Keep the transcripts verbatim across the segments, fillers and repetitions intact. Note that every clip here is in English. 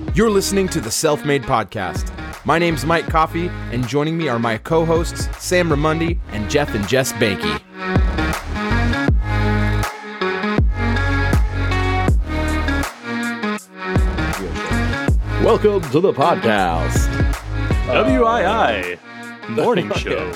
You're listening to the Self-Made Podcast. My name's Mike Coffey, and joining me are my co-hosts, Sam Ramundi and Jeff and Jess Banky. Welcome to the podcast. W I I morning show.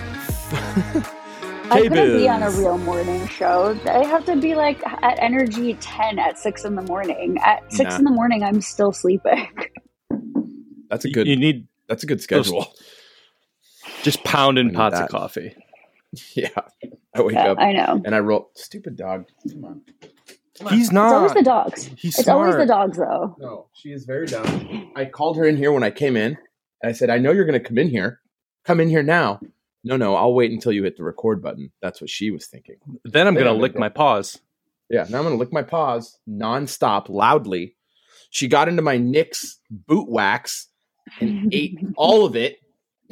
I couldn't be on a real morning show. I have to be like at energy ten at six in the morning. At six Nah. in the morning, I'm still sleeping. That's a good. You need That's a good schedule. just pounding need pots that. of coffee. Yeah, I wake Yeah, up I know. and I roll. Stupid dog. Come on. He's It's not. always the dogs. He's It's always the smart. dogs, though. No, she is very dumb. I called her in here when I came in, and I said, "I know you're going to come in here. Come in here now." No, no, I'll wait until you hit the record button. That's what she was thinking. Then I'm They gonna don't lick make my paws. Yeah, now I'm going to lick my paws nonstop, loudly. She got into my Knicks boot wax and ate all of it.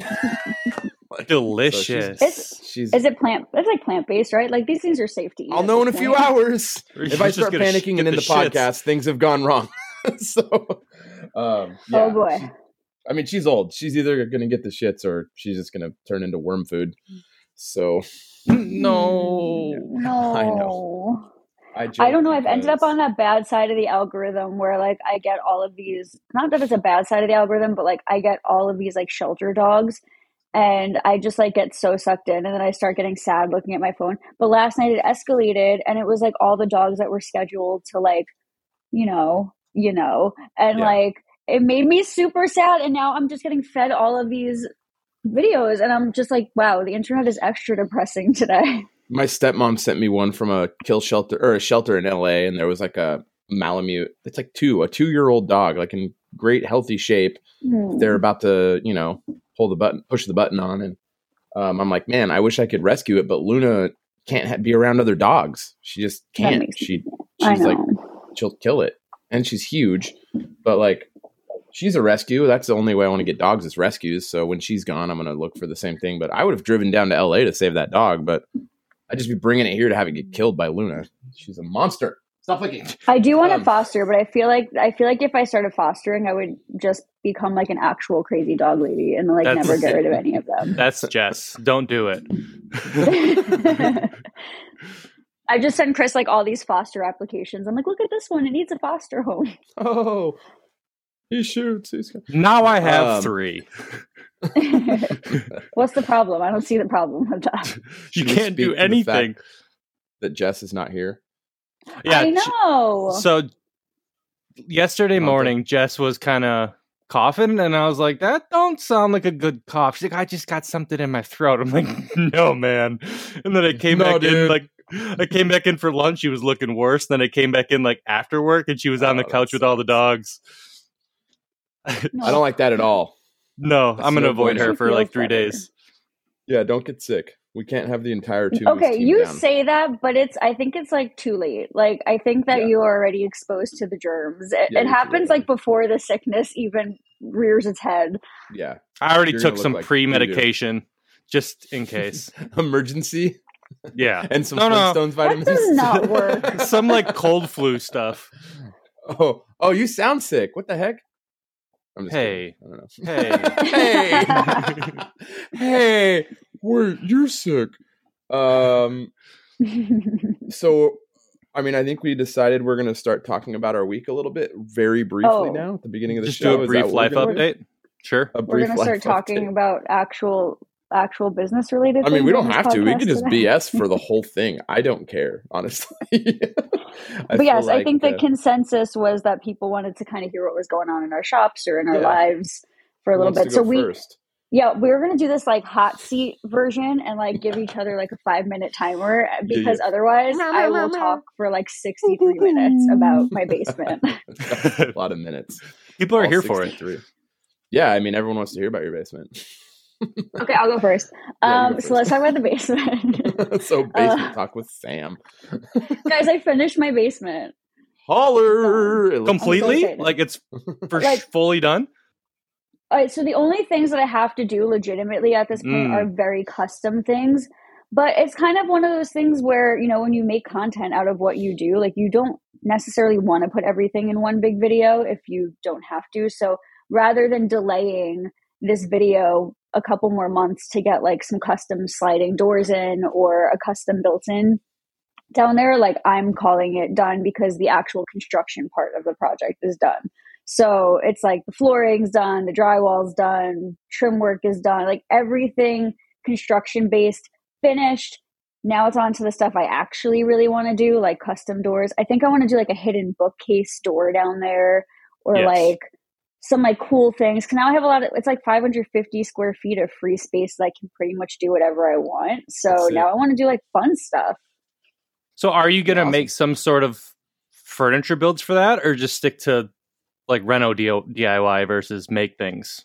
Delicious. It's- She's. Is it plant? It's like plant based, right? Like these things are safe to eat. I'll at know in a this few point. hours. Or If she's I just start gonna sh- panicking get and in the the shits. podcast, things have gone wrong. so, um, yeah. Oh boy. I mean, she's old. She's either going to get the shits or she's just going to turn into worm food. So, No. No. I know. I, joke I don't know. I've ended up because- on that bad side of the algorithm where like I get all of these, not that it's a bad side of the algorithm, but like I get all of these like shelter dogs and I just like get so sucked in and then I start getting sad looking at my phone. But last night it escalated and it was like all the dogs that were scheduled to like, you know, you know, and Yeah. like it made me super sad. And now I'm just getting fed all of these videos and I'm just like, wow, the internet is extra depressing today. My stepmom sent me one from a kill shelter or a shelter in L A, and there was like a Malamute. It's like two, a two-year-old dog, like in great healthy shape. Hmm. They're about to, you know, pull the button, push the button on, and um, I'm like, man, I wish I could rescue it, but Luna can't ha- be around other dogs. She just That can't. makes She I she's like know. she'll kill it, and she's huge, but like she's a rescue. That's the only way I want to get dogs is rescues. So when she's gone, I'm gonna look for the same thing. But I would have driven down to L A to save that dog, but I'd just be bringing it here to have it get killed by Luna. She's a monster. Stop licking. I do want to Um, foster, but I feel like I feel like if I started fostering, I would just become like an actual crazy dog lady and like That's- never get rid of any of them. That's Jess. Don't do it. I just send Chris like all these foster applications. I'm like, look at this one; it needs a foster home. Oh, he shoots. He's got- Now I have Um, three. What's the problem? I don't see the problem with that. You Should we can't speak do to the anything. fact that Jess is not here. Yeah. I she- know. So yesterday Okay. morning, Jess was kind of coughing, and I was like, "That don't sound like a good cough." She's like, "I just got something in my throat." I'm like, "No, man." And then I came No, back in, dude. like, I came back in for lunch. She was looking worse. Then I came back in like after work, and she was on Oh, the couch that with all the dogs. No. I don't like that at all. No, That's I'm gonna no avoid bueno. her for Feels like three better. days. Yeah, don't get sick. We can't have the entire two. Okay, team you down. say that, but it's I think it's like too late. Like I think that Yeah. you are already exposed to the germs. It, Yeah, it you're too happens late. like before the sickness even rears its head. Yeah, I already You're gonna took look some like pre-medication just in case. emergency Yeah, and some No, no. Flintstones That vitamins. does not work. some like cold flu stuff. Oh, oh, you sound sick. What the heck? I'm just Hey. kidding. I don't know. Hey, Hey, hey, we're you're sick. Um, so, I mean, I think we decided we're going to start talking about our week a little bit, very briefly Oh. now at the beginning of the just show. do a Is that brief what we're life gonna do? update. Sure. A We're brief going to start life talking update. about actual actual business related. I mean, we things don't on have this to. We podcast can just today. B S for the whole thing. I don't care, honestly. I But feel yes, I like, think the uh, consensus was that people wanted to kind of hear what was going on in our shops or in our Yeah. lives for a who little wants bit. to So go we, first? yeah, we were going to do this like hot seat version and like give each other like a five minute timer because yeah. otherwise I will talk for like sixty-three minutes about my basement. That's a lot of minutes. People are All here for it. sixty-three. Yeah, I mean, everyone wants to hear about your basement. Okay, I'll go first. Yeah, you Um, go so let's talk about the basement. so basement Uh, talk with Sam. Guys, I finished my basement. Holler! It looks- Completely? excited. Like it's for Like- fully done? All right, so the only things that I have to do legitimately at this point Mm. are very custom things. But it's kind of one of those things where, you know, when you make content out of what you do, like you don't necessarily want to put everything in one big video if you don't have to. So rather than delaying this video a couple more months to get like some custom sliding doors in or a custom built in down there, like I'm calling it done because the actual construction part of the project is done. So it's like the flooring's done, the drywall's done, trim work is done, like everything construction based, finished. Now it's on to the stuff I actually really want to do, like custom doors. I think I want to do like a hidden bookcase door down there, or yes. like some like cool things. Cause now I have a lot of, it's like five hundred fifty square feet of free space that I can pretty much do whatever I want. So now I want to do like fun stuff. So are you going to awesome. make some sort of furniture builds for that, or just stick to like reno D I Y versus make things?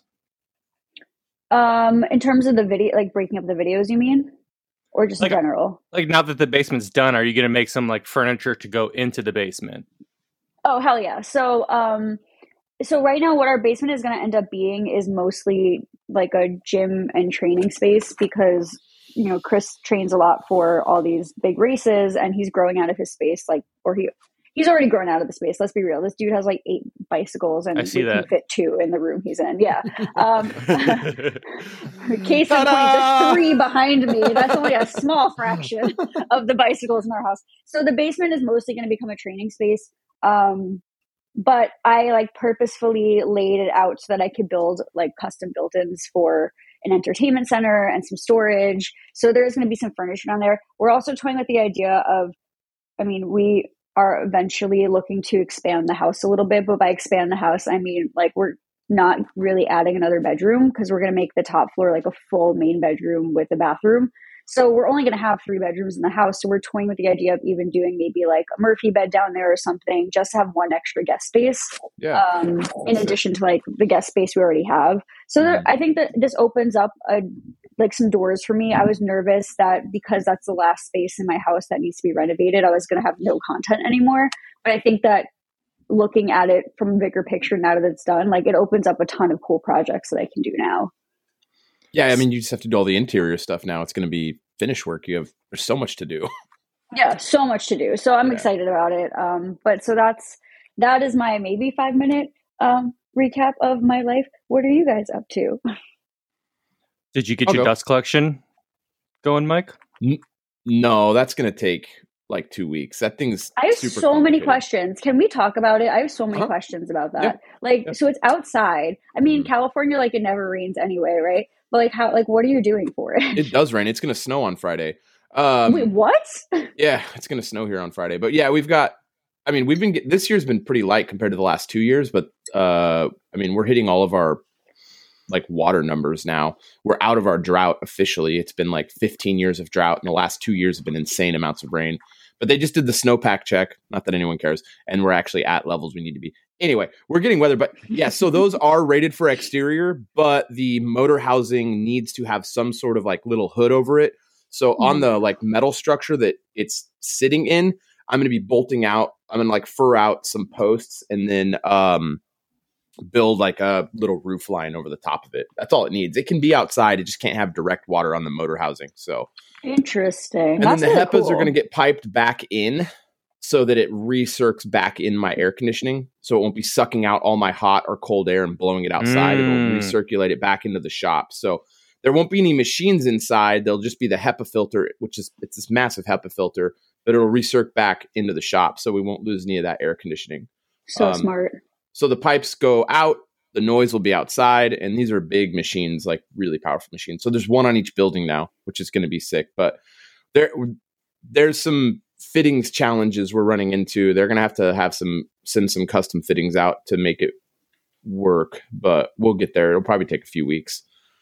Um, in terms of the video, like breaking up the videos, you mean? Or just like, in general? Like now that the basement's done, are you going to make some like furniture to go into the basement? Oh, hell yeah. So, um, so right now what our basement is going to end up being is mostly like a gym and training space because, you know, Chris trains a lot for all these big races and he's growing out of his space, like, or he, he's already grown out of the space. Let's be real. This dude has like eight bicycles and we can fit two in the room he's in. Yeah. Um, case in point, there's three behind me. That's only a small fraction of the bicycles in our house. So the basement is mostly going to become a training space. Um, but I like purposefully laid it out so that I could build like custom built-ins for an entertainment center and some storage. So there's going to be some furniture down there. We're also toying with the idea of, I mean, we are eventually looking to expand the house a little bit, but by expand the house, I mean, like we're not really adding another bedroom because we're going to make the top floor like a full main bedroom with a bathroom. So we're only going to have three bedrooms in the house. So we're toying with the idea of even doing maybe like a Murphy bed down there or something, just to have one extra guest space. Yeah. Um, in addition to like the guest space we already have. So there, I think that this opens up a, like some doors for me. I was nervous that because that's the last space in my house that needs to be renovated, I was going to have no content anymore. But I think that looking at it from a bigger picture now that it's done, like it opens up a ton of cool projects that I can do now. Yeah, I mean, you just have to do all the interior stuff now. It's going to be finish work. You have there's so much to do. Yeah, so much to do. So I'm yeah. excited about it. Um, but so that's that is my maybe five minute um, recap of my life. What are you guys up to? Did you get I'll your go. dust collection going, Mike? N- no, that's going to take like two weeks. That thing's I have super so many questions. Can we talk about it? I have so many huh? questions about that. Yeah. Like, yeah. so it's outside. I mean, Mm. California, like it never rains anyway, right? But like, how? Like, what are you doing for it? It does rain. It's going to snow on Friday. Um, Wait, what? Yeah, it's going to snow here on Friday. But yeah, we've got. I mean, we've been get, this year's been pretty light compared to the last two years. But uh, I mean, we're hitting all of our like water numbers now. We're out of our drought officially. It's been like fifteen years of drought, and the last two years have been insane amounts of rain. But they just did the snowpack check. Not that anyone cares. And we're actually at levels we need to be. Anyway, we're getting weather. But yeah, so those are rated for exterior, but the motor housing needs to have some sort of like little hood over it. So mm-hmm. on the like metal structure that it's sitting in, I'm going to be bolting out. I'm going to like fur out some posts and then um, build like a little roof line over the top of it. That's all it needs. It can be outside. It just can't have direct water on the motor housing. So interesting. And That's then the really HEPAs cool. are going to get piped back in so that it recircs back in my air conditioning. So it won't be sucking out all my hot or cold air and blowing it outside. Mm. It'll recirculate it back into the shop. So there won't be any machines inside. There'll just be the HEPA filter, which is it's this massive HEPA filter, but it'll recirc back into the shop. So we won't lose any of that air conditioning. So Um, smart. So the pipes go out, the noise will be outside, and these are big machines, like really powerful machines. So there's one on each building now, which is going to be sick. But there, there's some fittings challenges we're running into. They're going to have to have some send some custom fittings out to make it work, but we'll get there. It'll probably take a few weeks.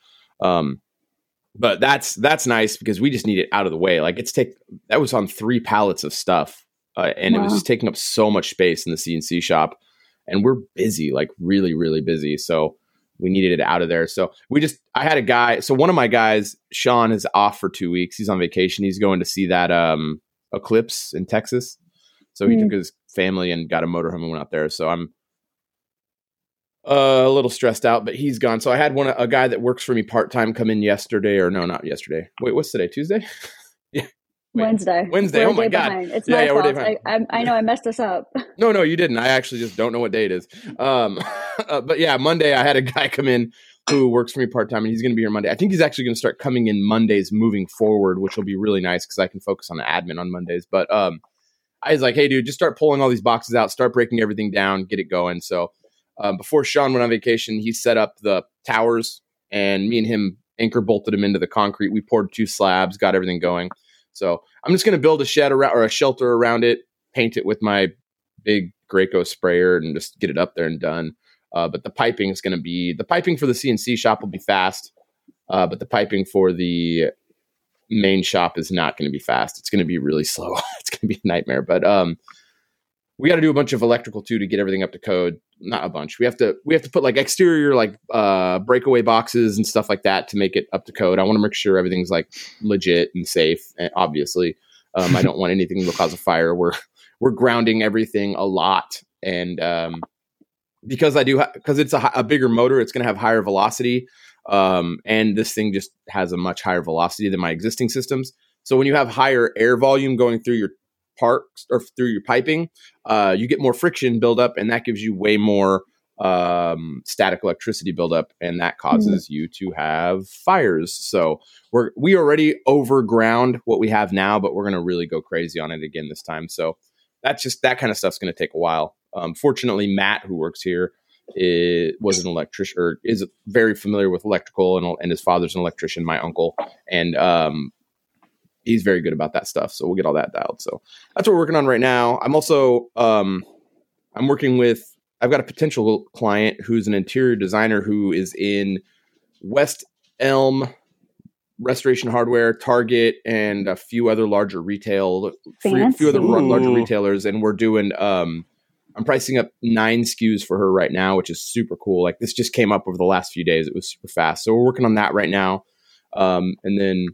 Um, but that's that's nice because we just need it out of the way. Like it's take that was on three pallets of stuff, uh, and wow. it was just taking up so much space in the C N C shop. And we're busy, like really, really busy. So we needed it out of there. So we just, I had a guy. So one of my guys, Sean, is off for two weeks. He's on vacation. He's going to see that um, eclipse in Texas. So he mm. took his family and got a motorhome and went out there. So I'm uh, a little stressed out, but he's gone. So I had one, a guy that works for me part-time come in yesterday or no, not yesterday. Wait, what's today? Tuesday? yeah. Wait, Wednesday. Wednesday. We're oh a my day god. behind. It's yeah, my yeah, we're a day fault. I, behind. I I know I messed us up. No, no, you didn't. I actually just don't know what day it is. Um, uh, but yeah, Monday I had a guy come in who works for me part time, and he's going to be here Monday. I think he's actually going to start coming in Mondays moving forward, which will be really nice because I can focus on the admin on Mondays. But um, I was like, hey, dude, just start pulling all these boxes out, start breaking everything down, get it going. So um, before Sean went on vacation, he set up the towers, and me and him anchor bolted them into the concrete. We poured two slabs, got everything going. So I'm just going to build a shed around or a shelter around it, paint it with my big Graco sprayer, and just get it up there and done. Uh, but the piping is going to be the piping for the C N C shop will be fast, uh, but the piping for the main shop is not going to be fast. It's going to be really slow. It's going to be a nightmare. But um, we got to do a bunch of electrical too to get everything up to code. Not a bunch. We have to we have to put like exterior like uh, breakaway boxes and stuff like that to make it up to code. I want to make sure everything's like legit and safe. And obviously, um, I don't want anything to cause a fire. We're we're grounding everything a lot, and um, because I do because ha- it's a, a bigger motor, it's going to have higher velocity, um, and this thing just has a much higher velocity than my existing systems. So when you have higher air volume going through your parts or through your piping, uh, you get more friction buildup, and that gives you way more um, static electricity buildup, and that causes mm-hmm. you to have fires. So we're we already overground what we have now, but we're going to really go crazy on it again this time. So that's just that kind of stuff's going to take a while. Um, fortunately, Matt, who works here, is, was an electrician or is very familiar with electrical, and, and his father's an electrician, my uncle, and um, he's very good about that stuff. So we'll get all that dialed. So that's what we're working on right now. I'm also, um, I'm working with, I've got a potential client who's an interior designer who is in West Elm, Restoration Hardware, Target, and a few other larger retail, a few other r- larger retailers. And we're doing, um, I'm pricing up nine S K Us for her right now, which is super cool. Like this just came up over the last few days. It was super fast. So we're working on that right now. Um, and then,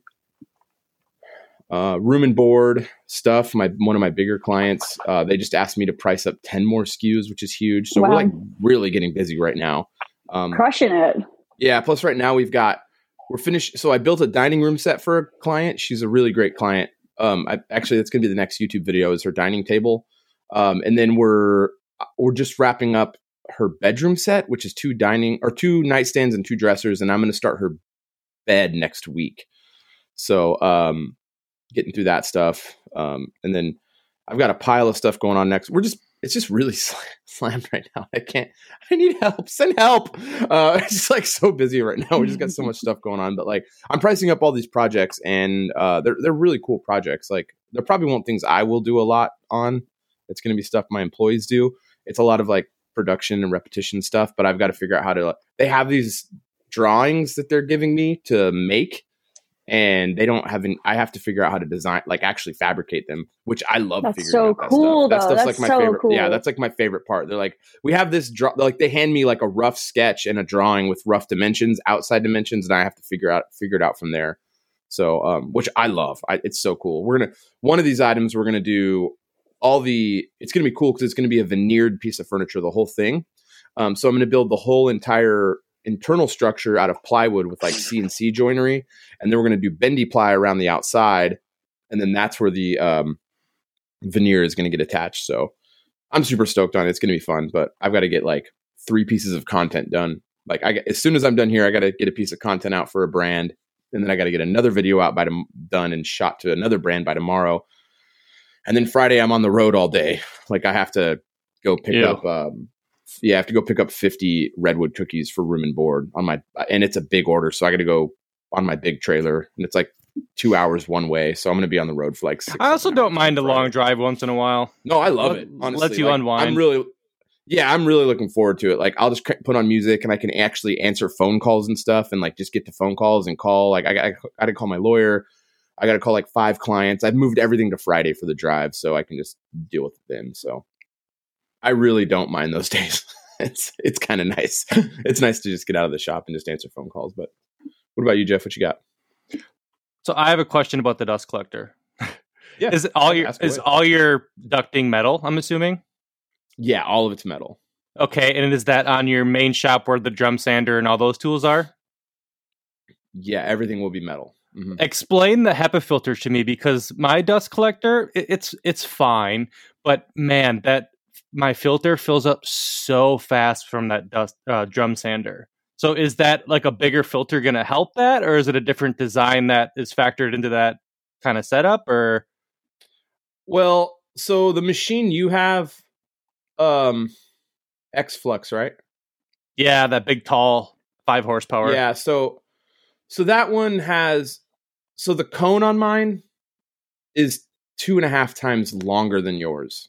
Uh, room and board stuff. My one of my bigger clients, uh, they just asked me to price up ten more S K Us, which is huge. So wow. We're like really getting busy right now. Um, Crushing it. Yeah. Plus, right now we've got we're finished. So I built a dining room set for a client. She's a really great client. Um, I, actually, that's going to be the next YouTube video is her dining table. Um, and then we're we're just wrapping up her bedroom set, which is two dining or two nightstands and two dressers. And I'm going to start her bed next week. So. Um, getting through that stuff. Um, and then I've got a pile of stuff going on next. We're just, it's just really sl- slammed right now. I can't, I need help. Send help. Uh, it's just like so busy right now. We just got so much stuff going on, but like I'm pricing up all these projects, and uh, they're, they're really cool projects. Like there probably won't things I will do a lot on. It's going to be stuff my employees do. It's a lot of like production and repetition stuff, but I've got to figure out how to, they have these drawings that they're giving me to make. And they don't have, an, I have to figure out how to design, like actually fabricate them, which I love that's figuring so out that cool, stuff. That stuff's that's like my so favorite. cool. Yeah, that's like my favorite part. They're like, we have this, draw, like they hand me like a rough sketch and a drawing with rough dimensions, outside dimensions, and I have to figure out, figure it out from there. So, um, which I love. I, it's so cool. We're going to, one of these items, we're going to do all the, it's going to be cool because it's going to be a veneered piece of furniture, the whole thing. Um, so I'm going to build the whole entire internal structure out of plywood with like C N C joinery, and then we're going to do bendy ply around the outside, and then that's where the um, veneer is going to get attached. So I'm super stoked on it. It's going to be fun, but I've got to get like three pieces of content done. Like I, as soon as I'm done here, I got to get a piece of content out for a brand, and then I got to get another video out by tom- done and shot to another brand by tomorrow. And then Friday I'm on the road all day. Like I have to go pick Ew. up. Um, Yeah, I have to go pick up fifty redwood cookies for room and board on my, and it's a big order. So I got to go on my big trailer, and it's like two hours one way. So I'm going to be on the road for like six. I also don't mind a long drive once in a while. No, I love Let, it. Honestly, lets you like, unwind. I'm really, yeah, I'm really looking forward to it. Like I'll just put on music, and I can actually answer phone calls and stuff, and like just get to phone calls and call. Like I got, I got to call my lawyer. I got to call like five clients. I've moved everything to Friday for the drive, so I can just deal with it then. So I really don't mind those days. It's it's kind of nice. It's nice to just get out of the shop and just answer phone calls. But what about you, Jeff? What you got? So I have a question about the dust collector. Yeah, is it all your is all your ducting metal? I'm assuming. Yeah, all of it's metal. Okay, and is that on your main shop where the drum sander and all those tools are? Yeah, everything will be metal. Mhm. Explain the HEPA filter to me, because my dust collector, it, it's it's fine, but man, that my filter fills up so fast from that dust uh, drum sander. So is that like a bigger filter going to help that, or is it a different design that is factored into that kind of setup? Or Well, so the machine you have, um, X-Flux, right? yeah, that big tall five horsepower. Yeah. So, so that one has. So the cone on mine is two and a half times longer than yours.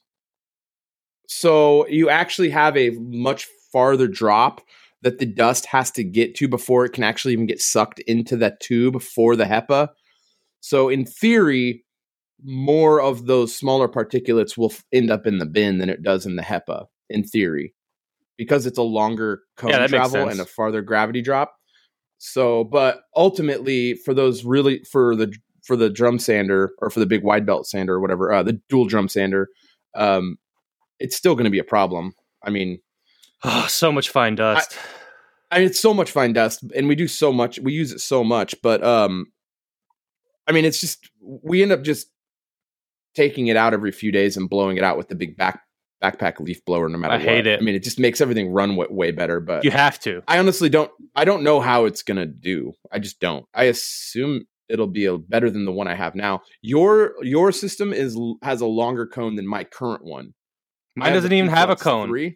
So you actually have a much farther drop that the dust has to get to before it can actually even get sucked into that tube for the HEPA. So in theory, more of those smaller particulates will f- end up in the bin than it does in the HEPA, in theory, because it's a longer cone Yeah, that makes travel sense. and a farther gravity drop. So, but ultimately, for those really for the for the drum sander or for the big wide belt sander or whatever, uh, the dual drum sander, um, it's still going to be a problem. I mean, Oh, so much fine dust. I mean, it's so much fine dust, and we do so much. We use it so much, but um, I mean, it's just we end up just taking it out every few days and blowing it out with the big back backpack leaf blower. No matter I what. hate it. I mean, it just makes everything run w- way better. But You have to. I honestly don't. I don't know how it's gonna do. I just don't. I assume it'll be a, better than the one I have now. Your your system is has a longer cone than my current one. I Mine have doesn't the even have a P-Flux cone. three.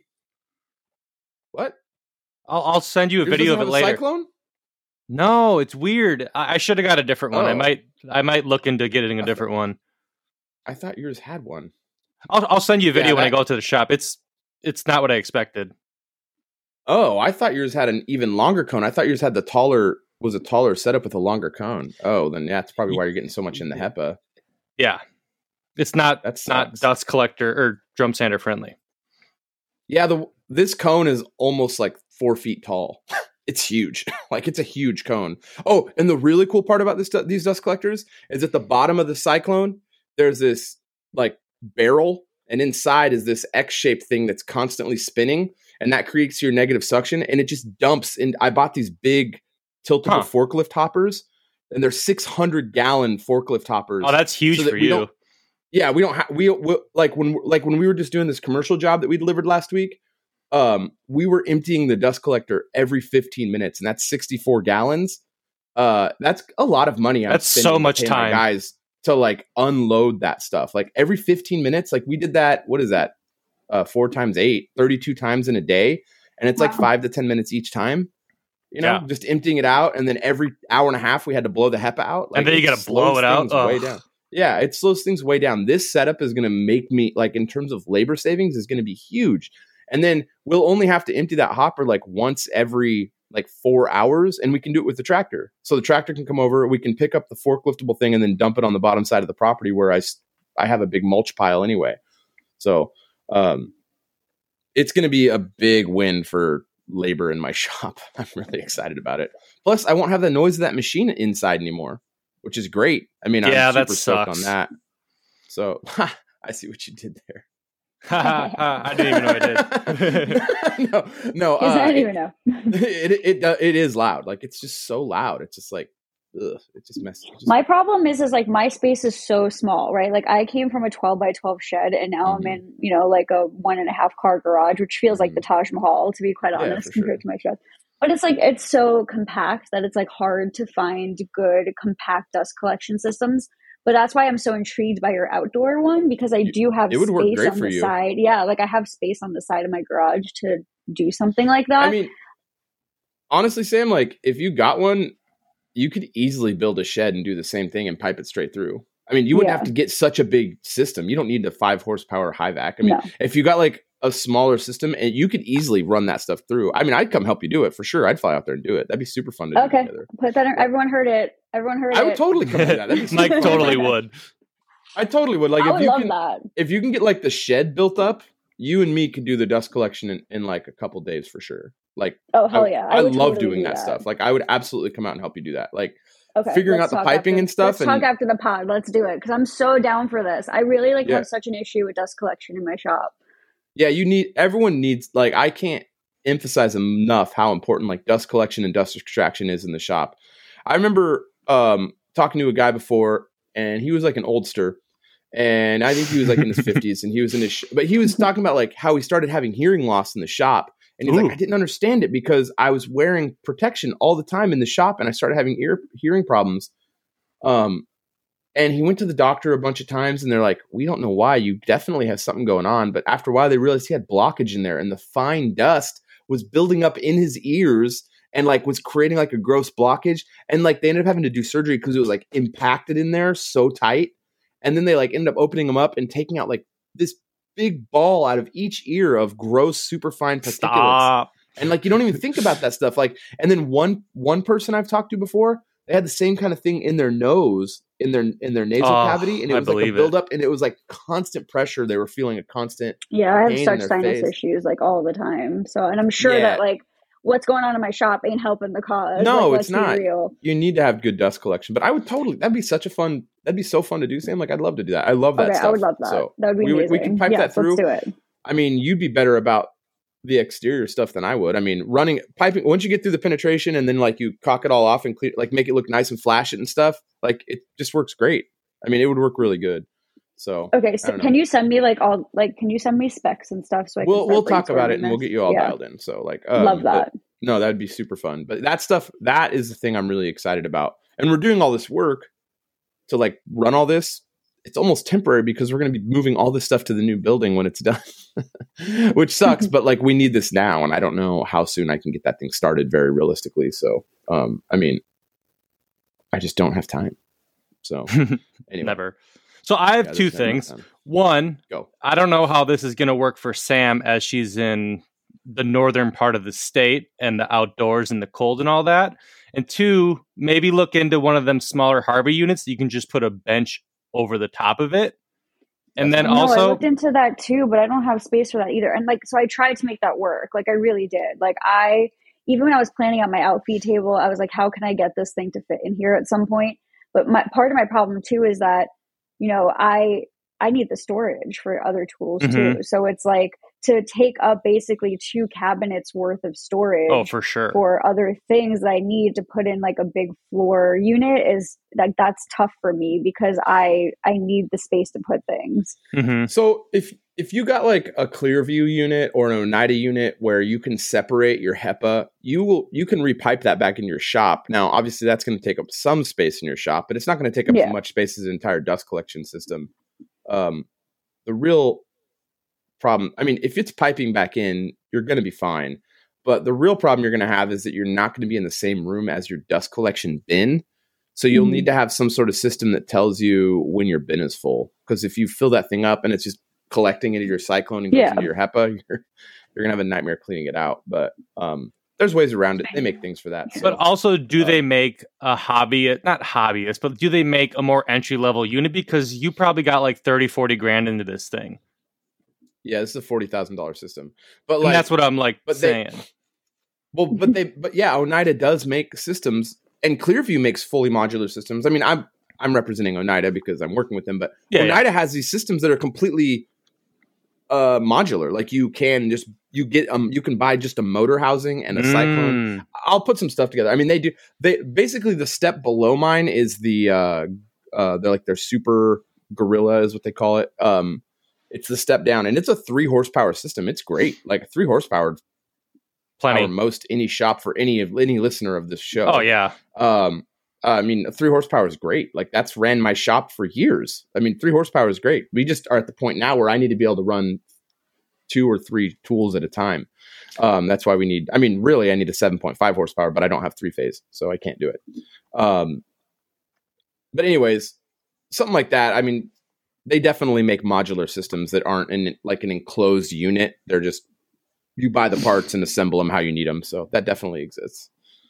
What? I'll, I'll send you a Yours video of doesn't it have a later. Cyclone? No, it's weird. I, I should have got a different one. I Oh. might I might look into getting a I different one. I thought yours had one. I'll I'll send you a video Yeah, when I that- go to the shop. It's it's not what I expected. Oh, I thought yours had an even longer cone. I thought yours had the taller was a taller setup with a longer cone. Oh, then yeah, that's probably why you're getting so much in the HEPA. Yeah. It's not That not sucks. dust collector or drum sander friendly. Yeah, the this cone is almost like four feet tall. It's huge. Like it's a huge cone. Oh, and the really cool part about this these dust collectors is at the bottom of the Cyclone, there's this like barrel, and inside is this X-shaped thing that's constantly spinning, and that creates your negative suction, and it just dumps. And I bought these big tiltable Huh. forklift hoppers, and they're six hundred gallon forklift hoppers. Oh, that's huge so that for we you. don't- Yeah, we don't have we, we like when like when we were just doing this commercial job that we delivered last week. Um, we were emptying the dust collector every fifteen minutes, and that's sixty-four gallons. Uh, that's a lot of money. I'm That's so spending to much pay my time. guys to like unload that stuff. Like every fifteen minutes, like we did that. What is that? Uh, four times eight, thirty-two times in a day, and it's like Wow. five to ten minutes each time. You know, Yeah. just emptying it out, and then every hour and a half we had to blow the HEPA out. Like, And then you it gotta blow slows it out? things way Ugh. down. Yeah, it slows things way down. This setup is going to make me like in terms of labor savings is going to be huge. And then we'll only have to empty that hopper like once every like four hours, and we can do it with the tractor. So the tractor can come over, we can pick up the forkliftable thing and then dump it on the bottom side of the property where I, s- I have a big mulch pile anyway. So um, it's going to be a big win for labor in my shop. I'm really excited about it. Plus, I won't have the noise of that machine inside anymore, which is great. I mean, Yeah, I'm that super stoked on sucks. that. So I see what you did there. I didn't even know I did. no, no. Because Uh, I don't it, even know. it, it it it is loud. Like it's just so loud. It's just like, ugh, it just messes. Just, My problem is, is like my space is so small, right? Like I came from a twelve by twelve shed, and now Mhm. I'm in, you know, like a one and a half car garage, which feels like Mhm. the Taj Mahal, to be quite Yeah, honest, for sure. compared to my shed. But it's like it's so compact that it's like hard to find good compact dust collection systems. But that's why I'm so intrigued by your outdoor one, because I You- do have it would work space great on for the you. side. Yeah, like I have space on the side of my garage to do something like that. I mean, honestly, Sam, like if you got one, you could easily build a shed and do the same thing and pipe it straight through. I mean, you wouldn't Yeah. have to get such a big system. You don't need a five horsepower high vac. I mean, No. if you got like a smaller system, and you could easily run that stuff through. I mean, I'd come help you do it for sure. I'd fly out there and do it. That'd be super fun to do Okay, together. put that. In, everyone heard it. Everyone heard I it. would totally come do that. That'd be Mike super fun. totally would. I totally would. Like I if would you love can, that. if you can get like the shed built up, you and me could do the dust collection in, in like a couple days for sure. Like, Oh hell I, yeah! I, would love totally doing do that, stuff. Like, I would absolutely come out and help you do that. Like, Okay, figuring let's out the talk piping after- and stuff. Let's and talk after the pod. Let's do it because I'm so down for this. I really like Yeah. have such an issue with dust collection in my shop. yeah, you need everyone needs like I can't emphasize enough how important like dust collection and dust extraction is in the shop. I remember um talking to a guy before, and he was like an oldster. And I think he was like in his fifties, and he was in his, sh- but he was talking about like how he started having hearing loss in the shop. And he's Ooh. like, I didn't understand it because I was wearing protection all the time in the shop, and I started having ear hearing problems. Um, and he went to the doctor a bunch of times, and they're like, we don't know why. You definitely have something going on. But after a while, they realized he had blockage in there, and the fine dust was building up in his ears and like was creating like a gross blockage. And like they ended up having to do surgery because it was like impacted in there so tight. And then they like ended up opening them up and taking out like this big ball out of each ear of gross, super fine particulates. Stop. And like you don't even think about that stuff. Like, and then one one person I've talked to before, they had the same kind of thing in their nose, in their in their nasal Oh, cavity, and it I was like a believe it. buildup, and it was like constant pressure. They were feeling a constant. Yeah, I have pain in such their sinus face. issues like all the time. So, and I'm sure Yeah. that like what's going on in my shop ain't helping the cause. No, like, it's let's be not. real. You need to have good dust collection. But I would totally. That'd be such a fun. That'd be so fun to do, Sam. Like I'd love to do that. I love that Okay, stuff. I would love that. So that would be we would- amazing. we can pipe yeah, that through. Let's do it. I mean, you'd be better about the exterior stuff than I would. I mean, running piping once you get through the penetration and then like you cock it all off and clear, like make it look nice and flash it and stuff. Like it just works great. I mean, it would work really good. So Okay, so I don't can know. you send me like all like can you send me specs and stuff so I can we'll start we'll talk about it brainstorming and we'll this? get you all Yeah. dialed in. So like, um, Love but- that. no, that'd be super fun. But that stuff, that is the thing I'm really excited about. And we're doing all this work to like run all this. It's almost temporary because we're going to be moving all this stuff to the new building when it's done, which sucks. But like, we need this now, and I don't know how soon I can get that thing started. Very realistically, so um, I mean, I just don't have time. So anyway, Never. So I have Yeah, two there's never enough things. time. One, Go. I don't know how this is going to work for Sam as she's in the northern part of the state and the outdoors and the cold and all that. And two, maybe look into one of them smaller Harvey units. You can just put a bench over the top of it. And then No, I also, looked into that too, but I don't have space for that either. And like, so I tried to make that work. Like, I really did. Like, I even when I was planning out my outfeed table, I was like, how can I get this thing to fit in here at some point? But my part of my problem too is that, you know, I I need the storage for other tools Mhm. too. So it's like to take up basically two cabinets worth of storage oh, for sure. for other things that I need to put in like a big floor unit is like that's tough for me because I I need the space to put things. Mhm. So if if you got like a Clearview unit or an Oneida unit where you can separate your HEPA, you will you can repipe that back in your shop. Now, obviously, that's going to take up some space in your shop, but it's not going to take up Yeah. as much space as an entire dust collection system. Um, the real problem, I mean, if it's piping back in, you're going to be fine. But the real problem you're going to have is that you're not going to be in the same room as your dust collection bin. So you'll Mhm. need to have some sort of system that tells you when your bin is full. Because if you fill that thing up and it's just collecting into your cyclone and goes Yeah. into your HEPA, you're you're gonna have a nightmare cleaning it out. But um, there's ways around it. They make things for that. So. But also, do uh, they make a hobby, not hobbyist, but do they make a more entry level unit? Because you probably got like thirty, forty grand into this thing. yeah, this is a forty thousand dollar system. But And like that's what I'm like but they- saying. Well, but they, but yeah, Oneida does make systems, and Clearview makes fully modular systems. I mean, I'm I'm representing Oneida because I'm working with them, but Yeah, yeah. Oneida has these systems that are completely uh, modular. Like you can just you get um you can buy just a motor housing and a cyclone. Mm. I'll put some stuff together. I mean, they do. They basically the step below mine is the uh, uh, they're like their super gorilla is what they call it. Um, it's the step down, and it's a three horsepower system. It's great, like three horsepower. Plenty. Power most any shop for any of any listener of this show. Oh, yeah. Um, I mean, three horsepower is great. Like that's ran my shop for years. I mean, three horsepower is great. We just are at the point now where I need to be able to run two or three tools at a time. Um, that's why we need. I mean, really, I need a seven point five horsepower, but I don't have three phase, so I can't do it. Um, but anyways, something like that. I mean, they definitely make modular systems that aren't in like an enclosed unit. They're just you buy the parts and assemble them how you need them. So that definitely exists.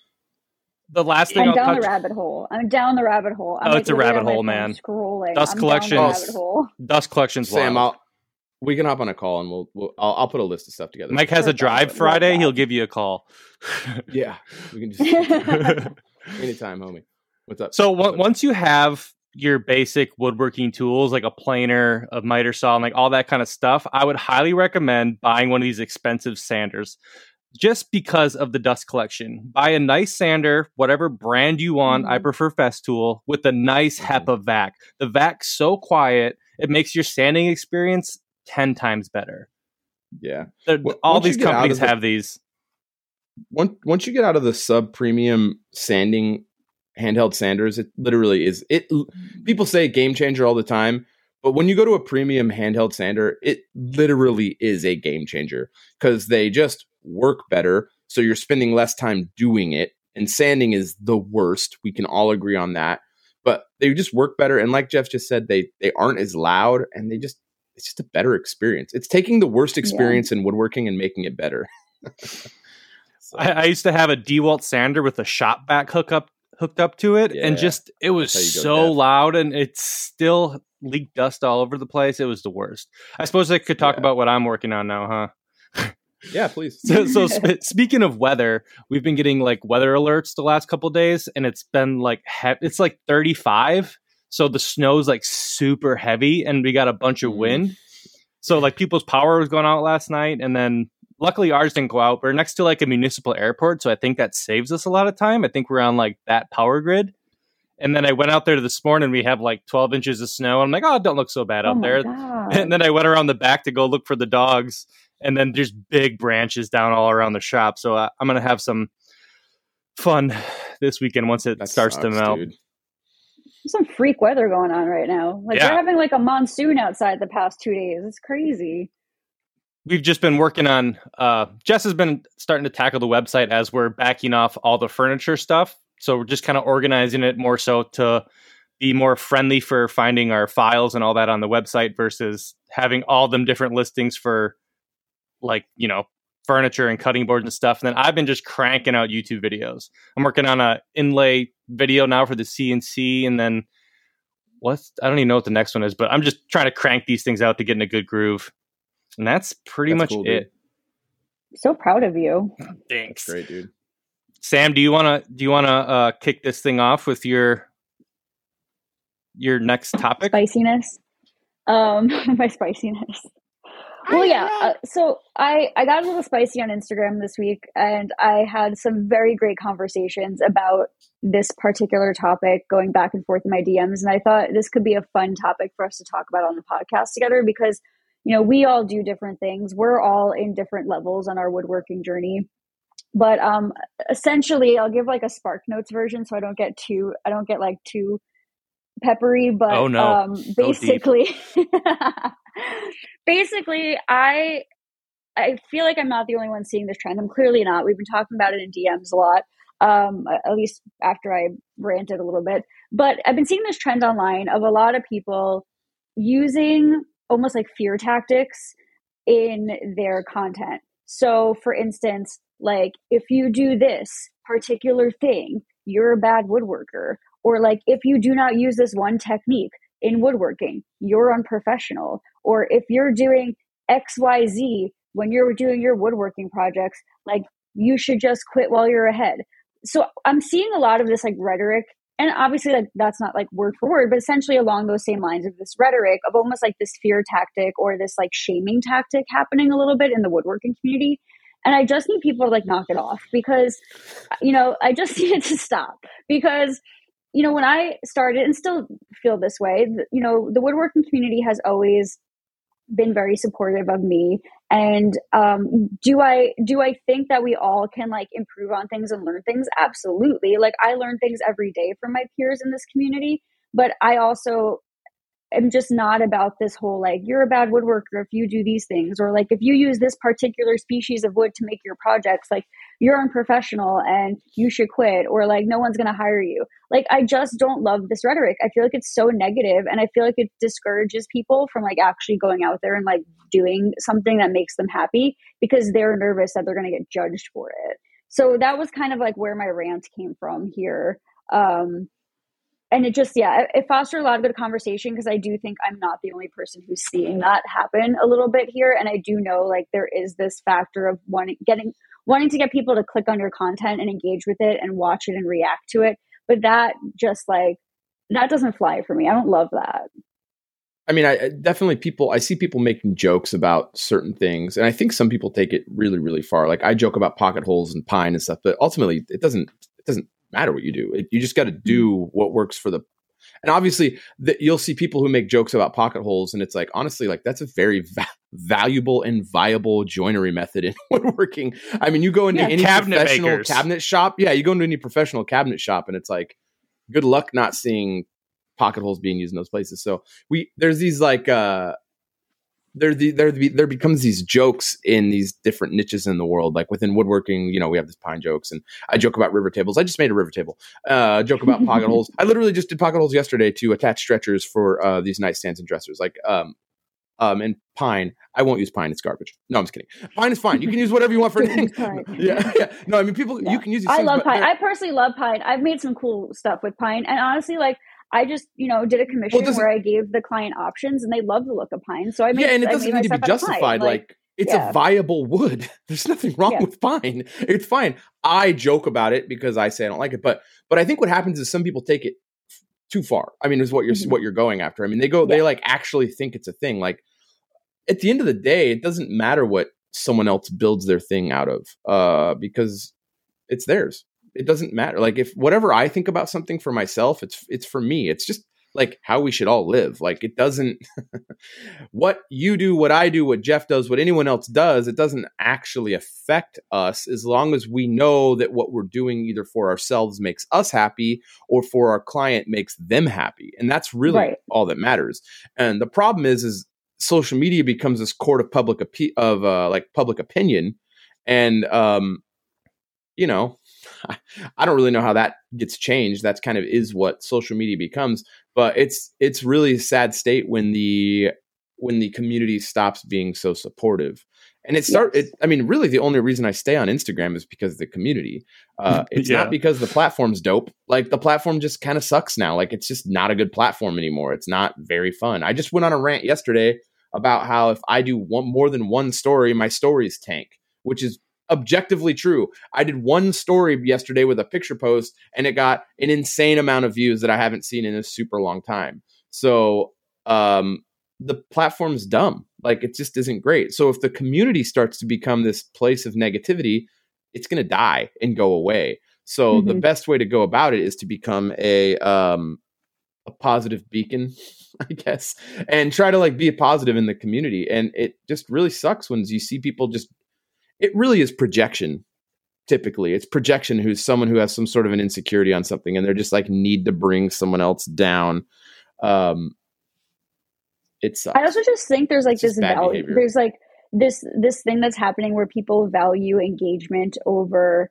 The last thing I'm I'll down touch, the rabbit hole. I'm down the rabbit hole. I'm Oh, like it's a literally rabbit on my hole, phone man. Scrolling. Dust I'm collection. Down the rabbit hole. dust collection's Sam, wild. I'll, we can hop on a call and we'll, we'll I'll, I'll put a list of stuff together. Mike has a Perfect. drive Love Friday. that. He'll give you a call. Yeah, we can just anytime, homie. What's up? So What's on- up? once you have your basic woodworking tools like a planer, a miter saw, and like all that kind of stuff, I would highly recommend buying one of these expensive sanders. just because of the dust collection. Buy a nice sander, whatever brand you want. Mm-hmm. I prefer Festool with a nice mm-hmm. HEPA vac. The vac's so quiet, it makes your sanding experience ten times better. Yeah. Well, all these companies the, have these. Once, once you get out of the sub-premium sanding handheld sanders, it literally is. It. People say game changer all the time. But when you go to a premium handheld sander, it literally is a game changer because they just work better. So you're spending less time doing it. And sanding is the worst. We can all agree on that. But they just work better. And like Jeff just said, they they aren't as loud and they just, it's just a better experience. It's taking the worst experience yeah. in woodworking and making it better. so. I, I used to have a DeWalt sander with a shop vac hookup hooked up to it. Yeah. And just, it was so loud and it's still leaked dust all over the place. It was the worst. I suppose I could talk yeah. about what I'm working on now, huh? Yeah, please. so, so sp- speaking of weather, we've been getting like weather alerts the last couple of days, and it's been like he- it's like thirty-five. So the snow's like super heavy, and we got a bunch of wind. So like people's power was going out last night, and then luckily ours didn't go out. We're next to like a municipal airport, so I think that saves us a lot of time. I think we're on like that power grid. And then I went out there this morning. We have like twelve inches of snow. I'm like, oh, it don't look so bad out oh there. God. And then I went around the back to go look for the dogs. And then there's big branches down all around the shop. So uh, I'm going to have some fun this weekend once it that starts sucks, to melt. Dude. There's some freak weather going on right now. Like yeah. We're having like a monsoon outside the past two days. It's crazy. We've just been working on, uh, Jess has been starting to tackle the website as we're backing off all the furniture stuff. So we're just kind of organizing it more so to be more friendly for finding our files and all that on the website versus having all them different listings for like, you know, furniture and cutting boards and stuff. And then I've been just cranking out YouTube videos. I'm working on a inlay video now for the C N C. And then what's, I don't even know what the next one is, but I'm just trying to crank these things out to get in a good groove. And that's pretty that's much cool, it. So proud of you. Thanks. That's great, dude. Sam, do you want to, do you want to uh, kick this thing off with your, your next topic? Spiciness. Um, my spiciness. Well, yeah. Uh, so I, I got a little spicy on Instagram this week, and I had some very great conversations about this particular topic going back and forth in my D Ms. And I thought this could be a fun topic for us to talk about on the podcast together because, you know, we all do different things. We're all in different levels on our woodworking journey. But um, essentially, I'll give like a Spark Notes version so I don't get too, I don't get like too peppery, but oh, no. um, basically... Basically, I I feel like I'm not the only one seeing this trend. I'm clearly not. We've been talking about it in D Ms a lot, um, at least after I ranted a little bit. But I've been seeing this trend online of a lot of people using almost like fear tactics in their content. So, for instance, like if you do this particular thing, you're a bad woodworker. Or like if you do not use this one technique in woodworking, you're unprofessional. Or if you're doing X Y Z when you're doing your woodworking projects, like you should just quit while you're ahead. So I'm seeing a lot of this like rhetoric, and obviously like that's not like word for word, but essentially along those same lines of this rhetoric of almost like this fear tactic or this like shaming tactic happening a little bit in the woodworking community. And I just need people to like knock it off because, you know, I just need it to stop because you know, when I started and still feel this way, you know, the woodworking community has always been very supportive of me. And um, do I do I think that we all can like improve on things and learn things? Absolutely. Like I learn things every day from my peers in this community, but I also am just not about this whole like you're a bad woodworker if you do these things, or like if you use this particular species of wood to make your projects, like you're unprofessional and you should quit, or like no one's going to hire you. Like I just don't love this rhetoric. I feel like it's so negative, and I feel like it discourages people from like actually going out there and like doing something that makes them happy because they're nervous that they're going to get judged for it. So that was kind of like where my rant came from here. Um, And it just, yeah, it, it fostered a lot of good conversation because I do think I'm not the only person who's seeing that happen a little bit here. And I do know like there is this factor of wanting, getting, wanting to get people to click on your content and engage with it and watch it and react to it. But that just like, that doesn't fly for me. I don't love that. I mean, I definitely people, I see people making jokes about certain things. And I think some people take it really, really far. Like I joke about pocket holes and pine and stuff, but ultimately it doesn't, it doesn't matter what you do. It, you just got to do what works for the, and obviously the, you'll see people who make jokes about pocket holes. And it's like, honestly, like that's a very va- valuable and viable joinery method in woodworking. I mean, you go into Yeah, any cabinet professional makers. cabinet shop. Yeah. You go into any professional cabinet shop and it's like, good luck not seeing pocket holes being used in those places. So we, there's these like, uh, there, the, there, there becomes these jokes in these different niches in the world. Like within woodworking, you know, we have this pine jokes, and I joke about river tables. I just made a river table. Uh, joke about pocket holes. I literally just did pocket holes yesterday to attach stretchers for uh, these nightstands and dressers. Like, um, um, and pine. I won't use pine. It's garbage. No, I'm just kidding. Pine is fine. You can use whatever you want for anything. yeah, yeah. No, I mean, people. Yeah. You can use. These I things, love pine. they're- I personally love pine. I've made some cool stuff with pine, and honestly, like. I just, you know, did a commission Well, where I gave the client options and they love the look of pine. So I made, yeah, and it I doesn't made need to be my stuff out of pine. justified. Like, like it's yeah. a viable wood. There's nothing wrong Yeah. with pine. It's fine. I joke about it because I say I don't like it, but but I think what happens is some people take it too far. I mean, is what you're Mhm. what you're going after. I mean, they go Yeah. they like actually think it's a thing. Like at the end of the day, it doesn't matter what someone else builds their thing out of, uh, because it's theirs. It doesn't matter. Like if whatever I think about something for myself, it's it's for me. It's just like how we should all live. Like it doesn't, what you do, what I do, what Jeff does, what anyone else does, it doesn't actually affect us as long as we know that what we're doing either for ourselves makes us happy or for our client makes them happy. And that's really Right. all that matters. And the problem is, is social media becomes this court of public opi- of uh, like public opinion. And, um, you know, I don't really know how that gets changed. That's kind of is what social media becomes. But it's it's really a sad state when the when the community stops being so supportive. And it start. Yes. It, I mean, really, the only reason I stay on Instagram is because of the community. Uh, it's Yeah. not because the platform's dope. Like the platform just kind of sucks now. Like it's just not a good platform anymore. It's not very fun. I just went on a rant yesterday about how if I do one more than one story, my stories tank, which is objectively true. I did one story yesterday with a picture post and it got an insane amount of views that I haven't seen in a super long time. So um, the platform's dumb. Like it just isn't great. So if the community starts to become this place of negativity, it's going to die and go away. So Mhm. the best way to go about it is to become a um, a positive beacon, I guess, and try to like be a positive in the community. And it just really sucks when you see people just, it really is projection. Typically it's projection who's someone who has some sort of an insecurity on something and they're just like need to bring someone else down. Um, it sucks. I also just think there's like It's just this bad value. behavior. There's like this this thing that's happening where people value engagement over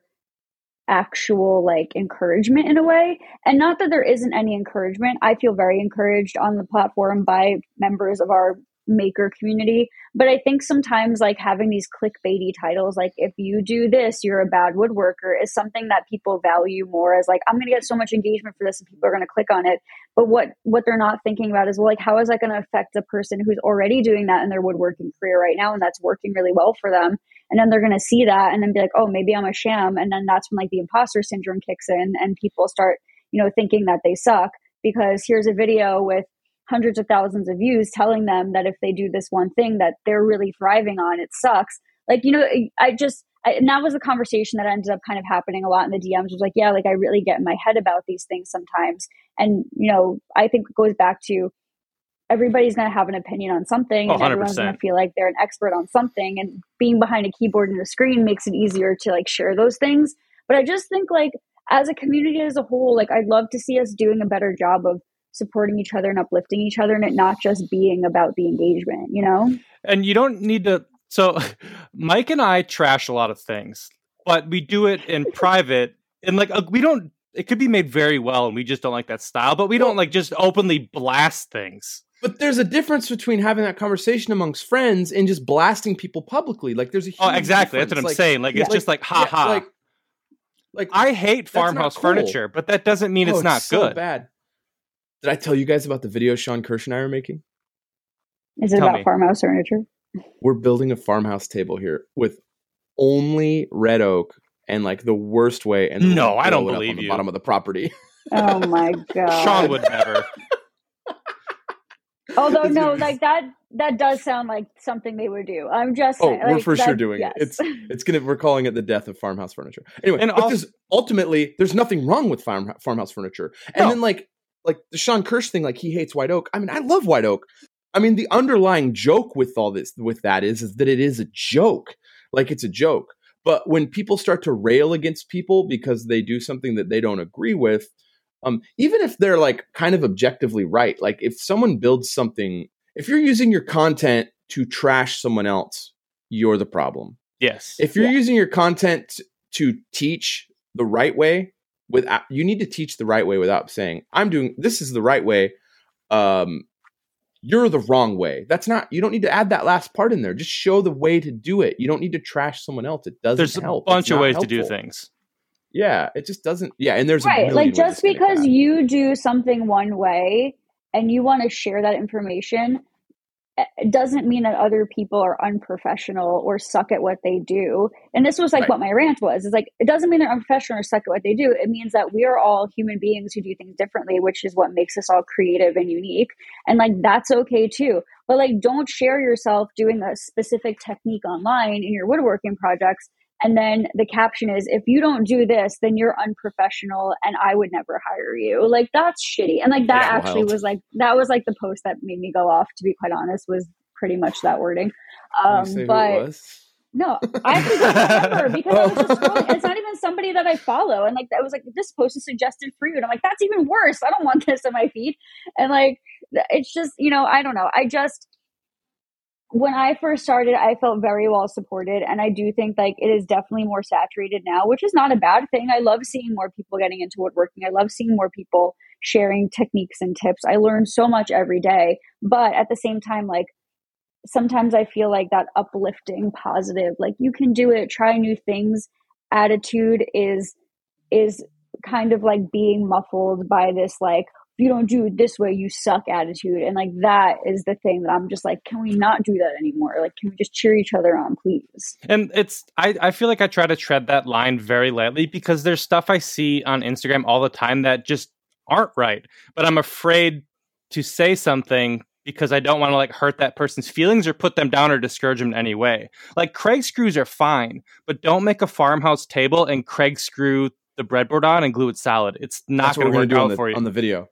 actual like encouragement in a way. And not that there isn't any encouragement. I feel very encouraged on the platform by members of our maker community. But I think sometimes like having these clickbaity titles, like if you do this, you're a bad woodworker, is something that people value more as like, I'm going to get so much engagement for this and people are going to click on it. But what, what they're not thinking about is, well, like, how is that going to affect the person who's already doing that in their woodworking career right now? And that's working really well for them. And then they're going to see that and then be like, oh, maybe I'm a sham. And then that's when like the imposter syndrome kicks in and people start, you know, thinking that they suck because here's a video with hundreds of thousands of views telling them that if they do this one thing that they're really thriving on, it sucks. Like, you know, I just, I, and that was a conversation that ended up kind of happening a lot in the D Ms was like, yeah, like I really get in my head about these things sometimes. And, you know, I think it goes back to everybody's going to have an opinion on something Oh, and everyone's going to feel like they're an expert on something, and being behind a keyboard and a screen makes it easier to like share those things. But I just think like as a community as a whole, like I'd love to see us doing a better job of supporting each other and uplifting each other and it not just being about the engagement, you know? And you don't need to. So Mike and I trash a lot of things, but we do it in private and like, we don't, it could be made very well and we just don't like that style, but we don't like just openly blast things. But there's a difference between having that conversation amongst friends and just blasting people publicly. Like there's a huge Oh, exactly. difference. That's what I'm like, saying. Like, it's like, just like, ha yeah, ha. Like, like I hate that's not farmhouse cool. furniture, but that doesn't mean oh, it's not so good. bad. Did I tell you guys about the video Sean Kirsch and I are making? Is it Tell about me. farmhouse furniture? We're building a farmhouse table here with only red oak and like the worst way. And then No, we'll I don't blow it up believe on the you. bottom of the property. Oh my God. Sean would never. Although no, like that that does sound like something they would do. I'm just saying, oh, we're like, for that, sure doing yes. it. It's it's gonna we're calling it the death of farmhouse furniture. Anyway, And but also- there's, ultimately there's nothing wrong with farm farmhouse furniture. And No. then like like the Sean Kirsch thing, like he hates white oak. I mean, I love white oak. I mean, the underlying joke with all this with that is is that it is a joke. Like it's a joke. But when people start to rail against people because they do something that they don't agree with, um, even if they're like kind of objectively right, like if someone builds something, if you're using your content to trash someone else, you're the problem. Yes. If you're Yeah. using your content to teach the right way, without you need to teach the right way without saying, I'm doing this is the right way. Um, you're the wrong way. That's not, you don't need to add that last part in there. Just show the way to do it. You don't need to trash someone else. It doesn't There's a help. bunch It's of not ways to do helpful. things. Yeah, it just doesn't. Yeah, and there's a Right. million Like ways just to skin a because cat. you do something one way and you want to share that information, it doesn't mean that other people are unprofessional or suck at what they do. And this was like Right. what my rant was. It's like, it doesn't mean they're unprofessional or suck at what they do. It means that we are all human beings who do things differently, which is what makes us all creative and unique. And like, that's okay too. But like, don't share yourself doing a specific technique online in your woodworking projects. And then the caption is, if you don't do this, then you're unprofessional and I would never hire you. Like, that's shitty. And like, that That's actually wild. was like, that was like the post that made me go off, to be quite honest, was pretty much that wording. Can Um, you say but who it was? no, I actually don't remember because I was just scrolling. It's not even somebody that I follow. And like, I was like, this post is suggested for you. And I'm like, that's even worse. I don't want this in my feed. And like, it's just, you know, I don't know. I just, when I first started, I felt very well supported. And I do think like it is definitely more saturated now, which is not a bad thing. I love seeing more people getting into woodworking. I love seeing more people sharing techniques and tips. I learn so much every day. But at the same time, like, sometimes I feel like that uplifting, positive, like you can do it, try new things attitude is, is kind of like being muffled by this, like, if you don't do it this way, you suck attitude. And like, that is the thing that I'm just like, can we not do that anymore? Like, can we just cheer each other on, please? And it's, I, I feel like I try to tread that line very lightly because there's stuff I see on Instagram all the time that just aren't right. But I'm afraid to say something because I don't want to like hurt that person's feelings or put them down or discourage them in any way. Like Craig screws are fine, but don't make a farmhouse table and Craig screw the breadboard on and glue it solid. It's not That's what going to we're work gonna do out on the, for you. on the video.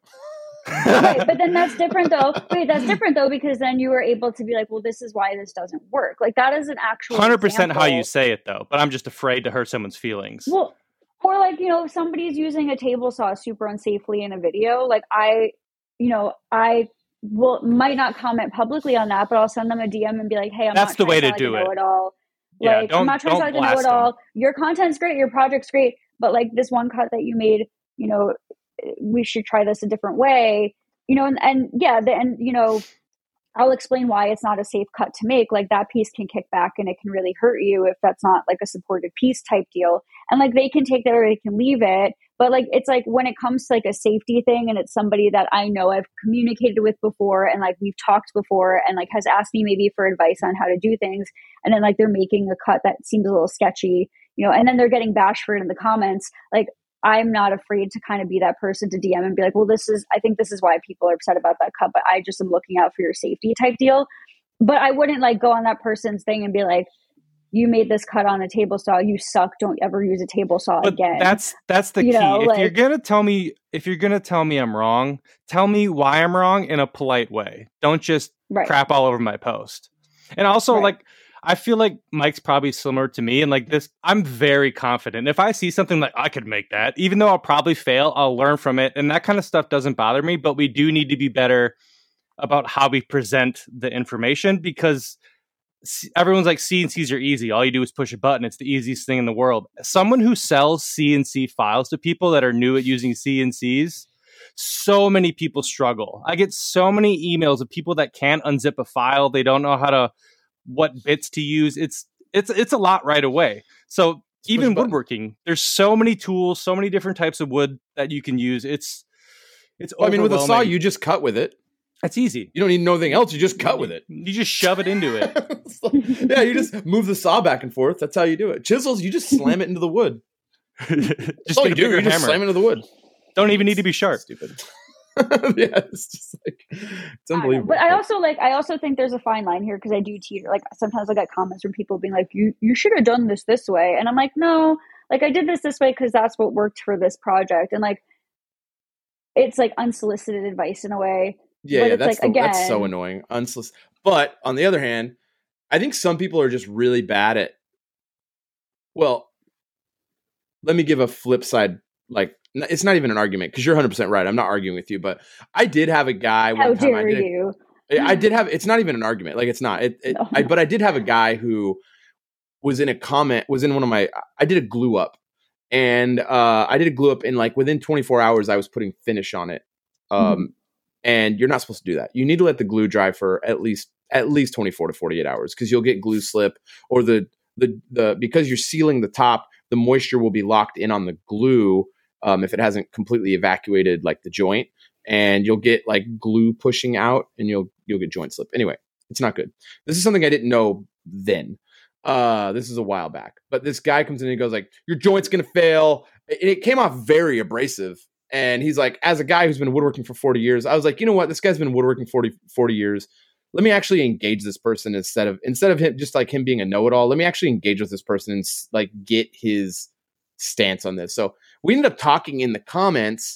Right, but then that's different though. Wait, that's different though, because then you were able to be like, well, this is why this doesn't work. Like that is an actual one hundred percent how example. you say it though, but I'm just afraid to hurt someone's feelings. Well, or like, you know, if somebody's using a table saw super unsafely in a video, like I, you know, I will might not comment publicly on that, but I'll send them a D M and be like, hey, I'm That's not the trying way to to sound do like a it. know-it-all. Yeah, Like don't- I'm not trying to don't sound like a blast know-it-all. Your content's great, your project's great, but like this one cut that you made, you know, we should try this a different way. You know, and, and yeah, the, and you know, I'll explain why it's not a safe cut to make. Like that piece can kick back and it can really hurt you if that's not like a supported piece type deal. And like they can take that or they can leave it. But like it's like when it comes to like a safety thing and it's somebody that I know I've communicated with before and like we've talked before and like has asked me maybe for advice on how to do things. And then like they're making a cut that seems a little sketchy, you know, and then they're getting bashed for it in the comments. Like I'm not afraid to kind of be that person to D M and be like, well, this is, I think this is why people are upset about that cut, but I just am looking out for your safety type deal. But I wouldn't like go on that person's thing and be like, you made this cut on a table saw, you suck, don't ever use a table saw But again. that's that's the You key. know, if like- you're gonna tell me if you're gonna tell me I'm wrong, tell me why I'm wrong in a polite way. Don't just right. crap all over my post. And also, Right. like, I feel like Mike's probably similar to me, and like this, I'm very confident. If I see something like I could make that, even though I'll probably fail, I'll learn from it, and that kind of stuff doesn't bother me. But we do need to be better about how we present the information because s- everyone's like C N Cs are easy. All you do is push a button. It's the easiest thing in the world. Someone who sells C N C files to people that are new at using C N Cs, so many people struggle. I get so many emails of people that can't unzip a file. They don't know how to what bits to use. It's it's it's a lot right away. So Just push even a button. woodworking, there's so many tools, so many different types of wood that you can use. It's it's Well, I mean, with a saw, overwhelming. you just cut with it. It's easy. You don't need to know anything else. You just cut with it. You just shove it into it. Yeah, you just move the saw back and forth. That's how you do it. Chisels, you just slam it into the wood. just That's all get you a do. bigger You just hammer. slam it into the wood. Don't even need to be sharp. Stupid. Yeah, it's just like it's unbelievable. But I also like I also think there's a fine line here because I do teeter. Like sometimes I get comments from people being like, "You you should have done this this way," and I'm like, "No, like I did this this way because that's what worked for this project." And like, it's like unsolicited advice in a way. Yeah, but yeah it's that's like, the, again, that's so annoying. Unsolicited. But on the other hand, I think some people are just really bad at. Well, let me give a flip side. Like, it's not even an argument because you're one hundred percent right. I'm not arguing with you, but I did have a guy. How one time dare I did a, you? I did have. It's not even an argument. Like, it's not. It. it No. I, but I did have a guy who was in a comment. Was in one of my. I did a glue up, and uh, I did a glue up, and like within twenty-four hours, I was putting finish on it. Um, mm-hmm. And you're not supposed to do that. You need to let the glue dry for at least at least twenty-four to forty-eight hours because you'll get glue slip or the the the because you're sealing the top, the moisture will be locked in on the glue. Um, if it hasn't completely evacuated like the joint, and you'll get like glue pushing out and you'll you'll get joint slip. Anyway, it's not good. This is something I didn't know then. Uh, this is a while back. But this guy comes in and he goes like, your joint's gonna fail. And it came off very abrasive. And he's like, as a guy who's been woodworking for forty years, I was like, you know what? This guy's been woodworking forty, forty years. Let me actually engage this person instead of instead of him just like him being a know-it-all. Let me actually engage with this person and like get his stance on this. So we ended up talking in the comments,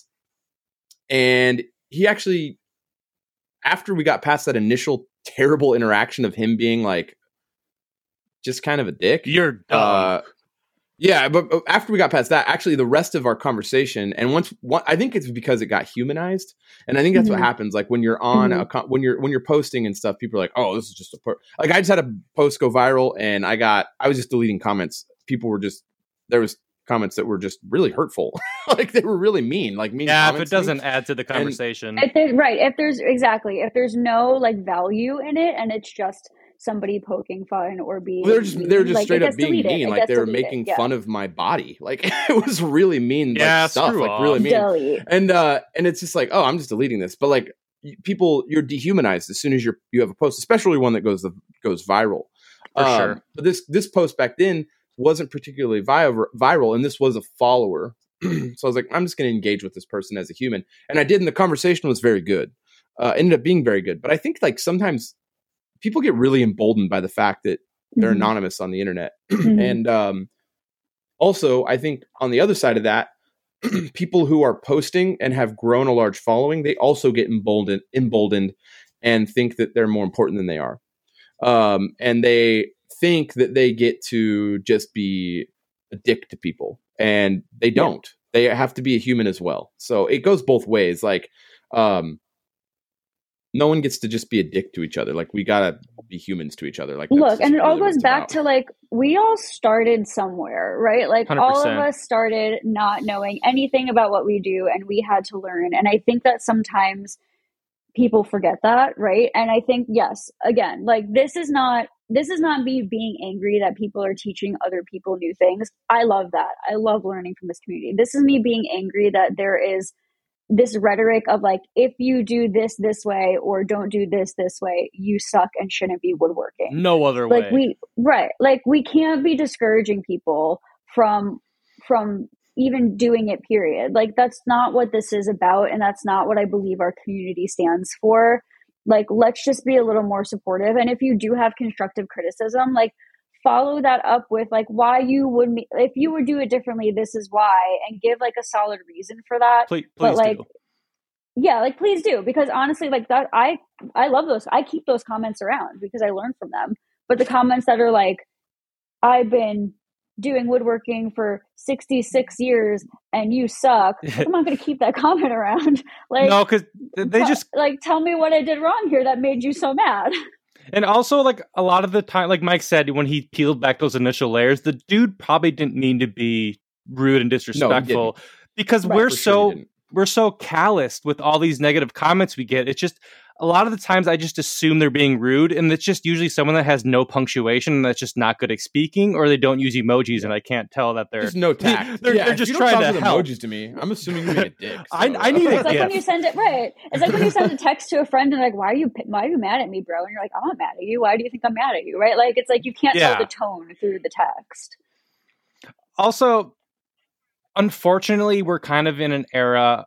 and he actually, after we got past that initial terrible interaction of him being like just kind of a dick, you're dumb. Uh, yeah, but, but after we got past that, actually the rest of our conversation, and once one, I think it's because it got humanized, and I think that's mm-hmm. what happens. Like when you're on mm-hmm. a when you're when you're posting and stuff, people are like, "Oh, this is just a per-. Like." I just had a post go viral, and I got I was just deleting comments. People were just there was comments that were just really hurtful, like they were really mean, like mean. Yeah, if it doesn't add to the conversation, if there, right? If there's exactly if there's no like value in it, and it's just somebody poking fun or being well, they're just mean. they're just like, straight up being deleted. mean, like they were making yeah. fun of my body, like it was really mean, yeah, like, stuff, like off. really mean, Delete. and uh, and it's just like, oh, I'm just deleting this, but like people, you're dehumanized as soon as you're you have a post, especially one that goes the, goes viral. For um, sure. But this this post back then wasn't particularly vi- viral, and this was a follower, so I was like, I'm just going to engage with this person as a human, and I did, and the conversation was very good, uh, ended up being very good, but I think like sometimes people get really emboldened by the fact that they're mm-hmm. anonymous on the internet. Mm-hmm. And um, also, I think on the other side of that, people who are posting and have grown a large following, they also get emboldened, emboldened and think that they're more important than they are. Um, and they think that they get to just be a dick to people. And they don't. Yeah. They have to be a human as well. So it goes both ways. Like, um, no one gets to just be a dick to each other. Like we gotta be humans to each other. Like look, and it all goes back about. to like we all started somewhere, right? Like one hundred percent. All of us started not knowing anything about what we do, and we had to learn. And I think that sometimes people forget that, right? And I think yes, again, like this is not this is not me being angry that people are teaching other people new things. I love that. I love learning from this community. This is me being angry that there is this rhetoric of like, if you do this this way or don't do this this way, you suck and shouldn't be woodworking. No other like way. We right. Like we can't be discouraging people from from even doing it, period. Like that's not what this is about. And that's not what I believe our community stands for. Like, let's just be a little more supportive. And if you do have constructive criticism, like follow that up with like why you would me- if you would do it differently, this is why, and give like a solid reason for that. Please, please but like do. Yeah, like please do, because honestly, like that I I love those. I keep those comments around because I learn from them. But the comments that are like, I've been doing woodworking for sixty-six years and you suck, I'm not going to keep that comment around. Like no, because they just like tell me what I did wrong here that made you so mad. And also, like, a lot of the time, like Mike said, when he peeled back those initial layers, the dude probably didn't mean to be rude and disrespectful no, because right. we're so sure we're so calloused with all these negative comments we get. It's just a lot of the times I just assume they're being rude, and it's just usually someone that has no punctuation and that's just not good at speaking, or they don't use emojis, and I can't tell that they're there's no tact. They're, yeah, they're just you trying don't to talk help. Emojis to me. I'm assuming you're being a dick. So. I, I need it's a like gift. when you send it right. It's like when you send a text to a friend and like, why are you why are you mad at me, bro? And you're like, I'm not mad at you. Why do you think I'm mad at you? Right? Like it's like you can't yeah. tell the tone through the text. Also, unfortunately, we're kind of in an era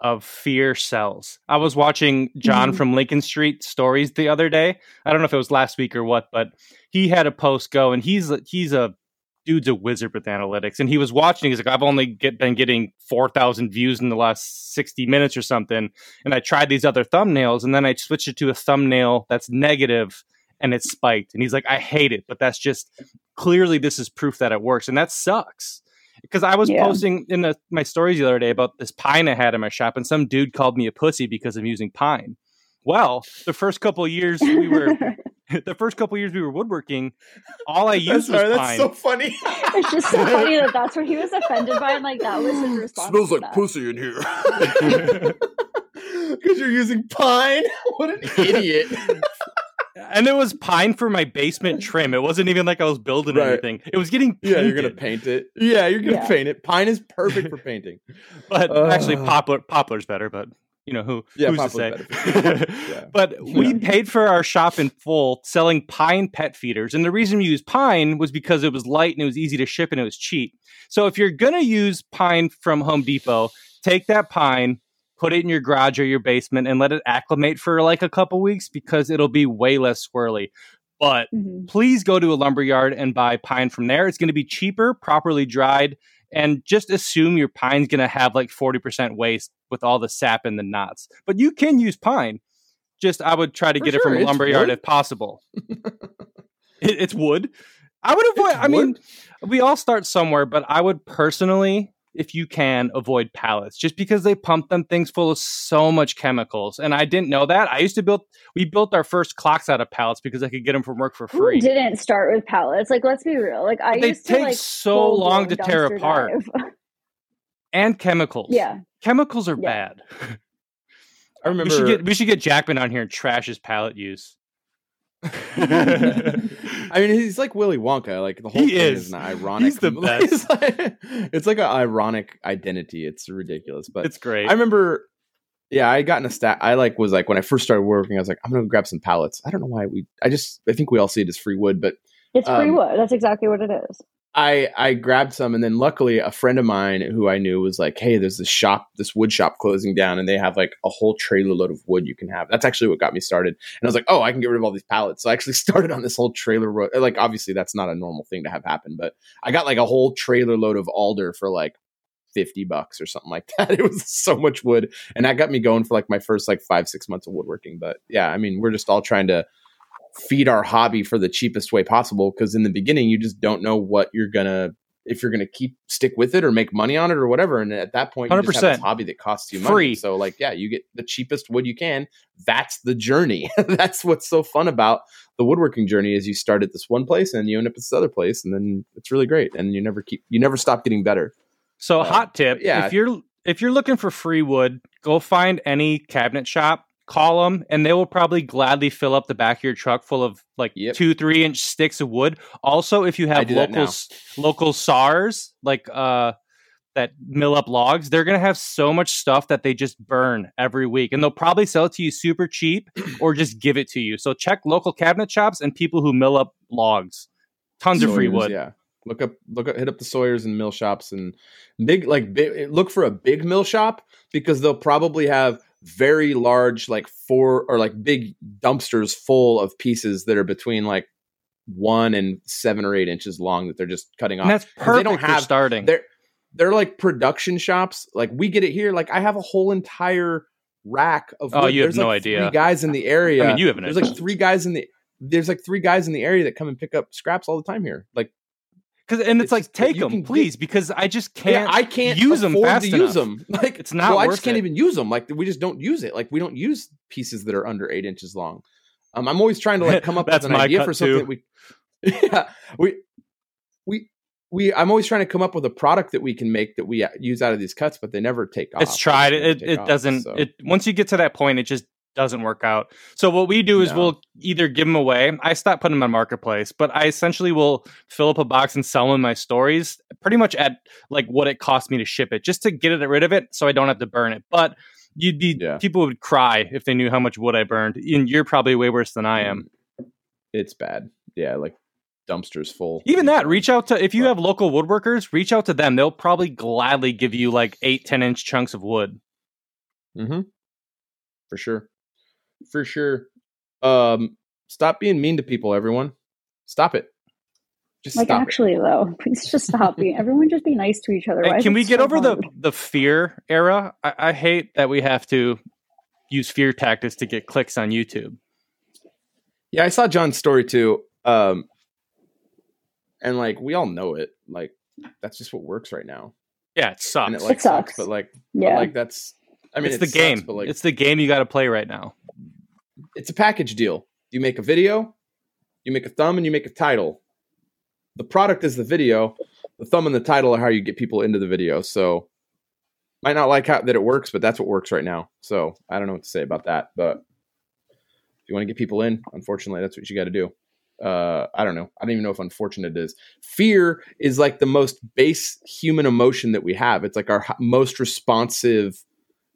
of fear sells. I was watching John Mhm. from Lincoln Street Stories the other day. I don't know if it was last week or what, but he had a post go, and he's a, he's a dude's a wizard with analytics, and he was watching. He's like, I've only get, been getting four thousand views in the last sixty minutes or something, and I tried these other thumbnails, and then I switched it to a thumbnail that's negative, and it spiked. And he's like, I hate it, but that's just clearly this is proof that it works, and that sucks. Because I was Yeah. posting in the, my stories the other day about this pine I had in my shop, and some dude called me a pussy because I'm using pine. Well, the first couple of years we were, the first couple of years we were woodworking, all I used was Sorry, pine. that's so funny. It's just so funny that that's what he was offended by, and like that was his response. Smells to like that. pussy in here. Because you're using pine. What an idiot. And it was pine for my basement trim. It wasn't even like I was building Right. anything. It was getting painted. Yeah, you're gonna paint it. Yeah, you're gonna Yeah. paint it. Pine is perfect for painting. But Uh. actually, poplar poplar's better. But you know who? Yeah, who's to poplar's say? better. Yeah. But we paid for our shop in full, selling pine pet feeders. And the reason we used pine was because it was light and it was easy to ship and it was cheap. So if you're gonna use pine from Home Depot, take that pine, put it in your garage or your basement, and let it acclimate for like a couple weeks because it'll be way less swirly. But Mhm. please go to a lumber yard and buy pine from there. It's going to be cheaper, properly dried, and just assume your pine's going to have like forty percent waste with all the sap and the knots. But you can use pine. Just I would try to For get it sure, from a it's lumber yard wood. if possible. It, it's wood. I would avoid. It's I mean, wood. we all start somewhere, but I would personally, if you can, avoid pallets just because they pump them things full of so much chemicals. And I didn't know that. I used to build, we built our first clocks out of pallets because I could get them from work for Who free. didn't start with pallets? Like, let's be real. Like, I They used to take like so full long blown to tear dumpster apart. dive. And chemicals. Yeah. Chemicals are Yeah. bad. I remember. We should get we should get Jackman on here and trash his pallet use. I mean, he's like Willy Wonka. Like the whole He thing is. is an ironic. He's the best. It's like, it's like an ironic identity. It's ridiculous, but It's great. I remember. Yeah, I got in a stat. I like was like when I first started working. I was like, I'm gonna grab some pallets. I don't know why we. I just I think we all see it as free wood, but It's free Um, wood. That's exactly what it is. I I grabbed some, and then luckily a friend of mine who I knew was like, "Hey, there's this shop, this wood shop closing down, and they have like a whole trailer load of wood you can have." That's actually what got me started. And I was like, "Oh, I can get rid of all these pallets." So I actually started on this whole trailer road. Like, obviously, that's not a normal thing to have happen, but I got like a whole trailer load of alder for like fifty bucks or something like that. It was so much wood, and that got me going for like my first like five six months of woodworking. But yeah, I mean, we're just all trying to feed our hobby for the cheapest way possible, because in the beginning you just don't know what you're gonna, if you're gonna keep stick with it or make money on it or whatever, and at that point you just have one hundred percent. this hobby that costs you money. Free. So like, yeah, you get the cheapest wood you can. That's the journey. That's what's so fun about the woodworking journey, is you start at this one place and you end up at this other place, and then it's really great, and you never keep you never stop getting better. So, Uh, hot tip: yeah. if you're if you're looking for free wood, go find any cabinet shop, call them, and they will probably gladly fill up the back of your truck full of like Yep. two, three inch sticks of wood. Also, if you I have do that local now. s- local S A Rs like uh that mill up logs, they're gonna have so much stuff that they just burn every week, and they'll probably sell it to you super cheap or just give it to you. So check local cabinet shops and people who mill up logs. Tons of free Sawyers, wood. Yeah. Look up, look up, hit up the Sawyers and mill shops, and big, like big, look for a big mill shop, because they'll probably have very large, like four or like big dumpsters full of pieces that are between like one and seven or eight inches long that they're just cutting off. And that's 'Cause perfect they don't for have, starting. they're, they're like production shops. Like we get it here. Like I have a whole entire rack of Oh, wood. you have There's no like idea. Three guys in the area. I mean, you have an There's idea. like three guys in the, there's like three guys in the area that come and pick up scraps all the time here. Like, Cause, and it's, It's like, just that take you them, can get- please, because I just Yeah, can't. I can't use them afford fast to use enough. them. Like It's not well, I worth just can't it. even use them. Like we just don't use it. Like we don't use pieces that are under eight inches long. Um, I'm always trying to like come up That's with an my idea cut, for something too. that we, yeah, we, we, we. I'm always trying to come up with a product that we can make that we uh, use out of these cuts, but they never take off. It's tried. They It never it, take it off, doesn't. so. It once you get to that point, it just doesn't work out. So what we do is No. we'll either give them away. I stopped putting them on Marketplace, but I essentially will fill up a box and sell them in my stories, pretty much at like what it cost me to ship it, just to get it rid of it, so I don't have to burn it. But you'd be Yeah. people would cry if they knew how much wood I burned, and you're probably way worse than I am. It's bad. Yeah, like dumpsters full. Even that, reach out to if you Well- have local woodworkers, reach out to them. They'll probably gladly give you like eight, ten inch chunks of wood. Mm-hmm. For sure. For sure. Um, stop being mean to people, everyone. Stop it. Just like stop actually it. though, please just stop being everyone just be nice to each other. Hey, Why is can it we get so over hard? the the fear era? I, I hate that we have to use fear tactics to get clicks on YouTube. Yeah, I saw John's story too. Um, and like we all know it. Like that's just what works right now. Yeah, it sucks. And it like It sucks. sucks, but like Yeah. but like that's I mean it's it the sucks, game. but like It's the game you got to play right now. it's a package deal. You make a video, you make a thumb, and you make a title. The product is the video. The thumb and the title are how you get people into the video. So might not like how that it works, but that's what works right now. So I don't know what to say about that. But if you want to get people in, unfortunately, that's what you got to do. Uh, I don't know. I don't even know if unfortunate it is. Fear is like the most base human emotion that we have. It's like our h- most responsive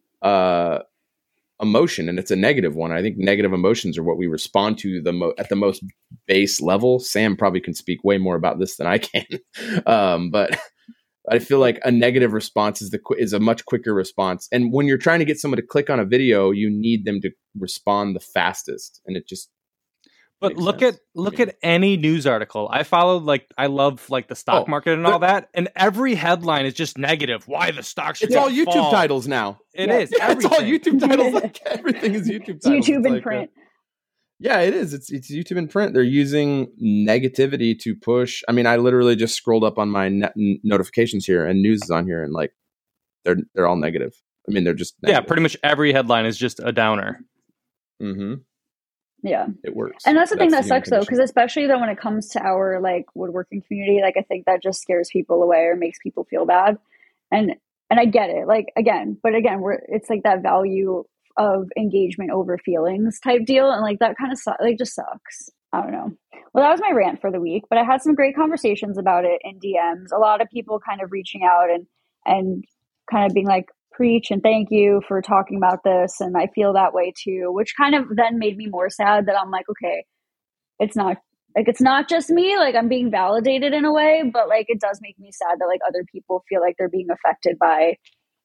uh, emotion, and it's a negative one. I think negative emotions are what we respond to the mo- at the most base level. Sam probably can speak way more about this than I can, um, but I feel like a negative response is the qu- is a much quicker response. And when you're trying to get someone to click on a video, you need them to respond the fastest, and it just But makes look sense. at look I mean, at any news article. I follow like I love like the stock Oh, market and the- all that, and every headline is just negative. Why the stock should it's all YouTube fall. titles now. It Yeah. is. Yeah, it's all everything. YouTube titles. Like everything is YouTube It's titles. YouTube It's in like, uh, print. yeah, it is. It's it's YouTube in print. They're using negativity to push. I mean, I literally just scrolled up on my net notifications here, and news is on here, and like they're they're all negative. I mean, they're just Yeah, negative. pretty much every headline is just a downer. Mm-hmm. Yeah. It works. And that's the thing that the human sucks though, condition. because especially though when it comes to our like woodworking community, like I think that just scares people away or makes people feel bad. And and I get it. Like again, but again, we're it's like that value of engagement over feelings type deal, and like that kind of su- like just sucks. I don't know. Well, that was my rant for the week, but I had some great conversations about it in D Ms. A lot of people kind of reaching out and and kind of being like, preach and thank you for talking about this. And I feel that way too, which kind of then made me more sad that I'm like, okay, it's not like it's not just me, like I'm being validated in a way, but like it does make me sad that like other people feel like they're being affected by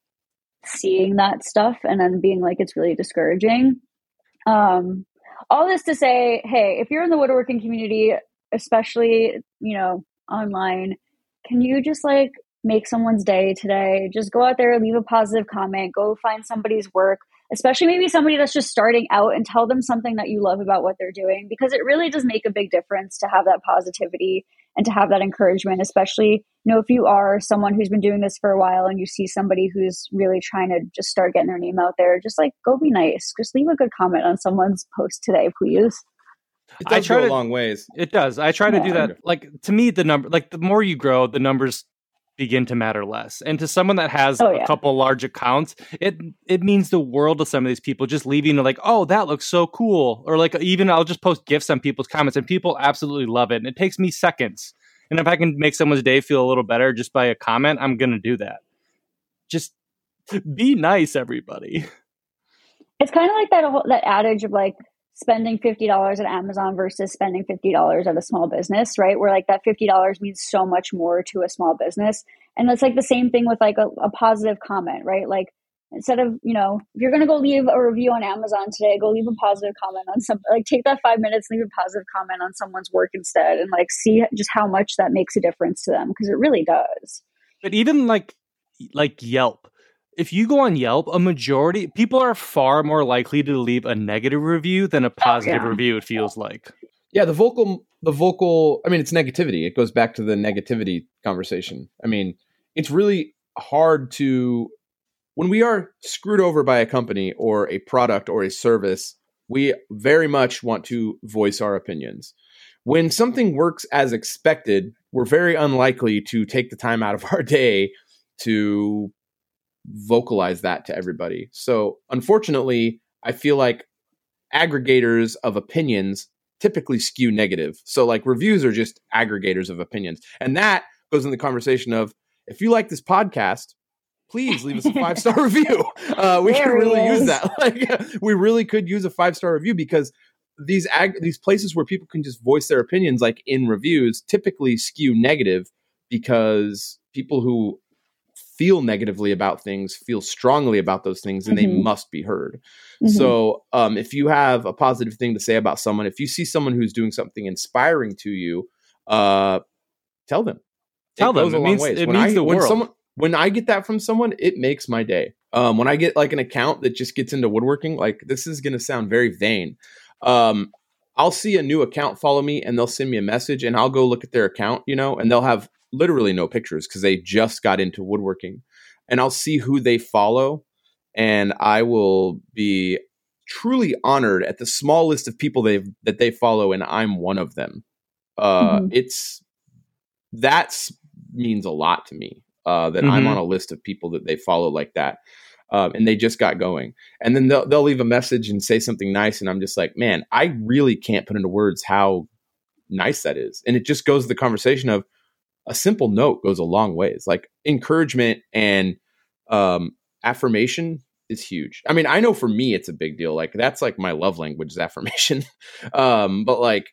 seeing that stuff and then being like it's really discouraging. Um all this to say, hey, if you're in the woodworking community, especially, you know, online, can you just like make someone's day today? Just go out there, leave a positive comment, go find somebody's work, especially maybe somebody that's just starting out, and tell them something that you love about what they're doing, because it really does make a big difference to have that positivity and to have that encouragement, especially, you know, if you are someone who's been doing this for a while and you see somebody who's really trying to just start getting their name out there, just like go be nice. Just leave a good comment on someone's post today, please. It I does try go a to- long ways. It does. I try to do Yeah. that. Like to me, the number, like the more you grow, the numbers begin to matter less. And to someone that has Oh, a yeah. couple large accounts, it it means the world to some of these people. Just leaving like, oh, that looks so cool, or like even I'll just post gifs on people's comments, and people absolutely love it. And it takes me seconds. And if I can make someone's day feel a little better just by a comment, I'm gonna do that. Just be nice, everybody. It's kind of like that whole, that adage of like spending fifty dollars at Amazon versus spending fifty dollars at a small business, right? Where like that fifty dollars means so much more to a small business. And that's like the same thing with like a, a positive comment, right? Like instead of, you know, if you're going to go leave a review on Amazon today, go leave a positive comment on some, like take that five minutes, leave a positive comment on someone's work instead, and like see just how much that makes a difference to them, because it really does. But even like like Yelp, if you go on Yelp, a majority people are far more likely to leave a negative review than a positive yeah. review. It feels like. Yeah, the vocal, the vocal. I mean, it's negativity. It goes back to the negativity conversation. I mean, it's really hard to when we are screwed over by a company or a product or a service. We very much want to voice our opinions. When something works as expected, we're very unlikely to take the time out of our day to vocalize that to everybody. So, unfortunately, I feel like aggregators of opinions typically skew negative. So like reviews are just aggregators of opinions. And that goes in the conversation of, if you like this podcast, please leave us a five-star review. Uh, we There could really he use is. that. Like we really could use a five-star review, because these ag- these places where people can just voice their opinions, like in reviews, typically skew negative, because people who feel negatively about things, feel strongly about those things, and Mm-hmm. they must be heard. Mm-hmm. So um, if you have a positive thing to say about someone, if you see someone who's doing something inspiring to you, uh, tell them. Tell it them. goes It a long means- ways. it when means I, the when world. Someone, when I get that from someone, it makes my day. Um, when I get like an account that just gets into woodworking, like this is going to sound very vain. Um, I'll see a new account follow me and they'll send me a message and I'll go look at their account, you know, and they'll have literally no pictures because they just got into woodworking, and I'll see who they follow, and I will be truly honored at the small list of people they that they follow, and I'm one of them. Uh, Mhm. It's that's means a lot to me. Uh, that Mhm. I'm on a list of people that they follow like that, um, and they just got going, and then they'll they'll leave a message and say something nice, and I'm just like, man, I really can't put into words how nice that is, and it just goes to the conversation of a simple note goes a long ways. Like encouragement and um, affirmation is huge. I mean, I know for me it's a big deal. Like that's like my love language is affirmation. um, but like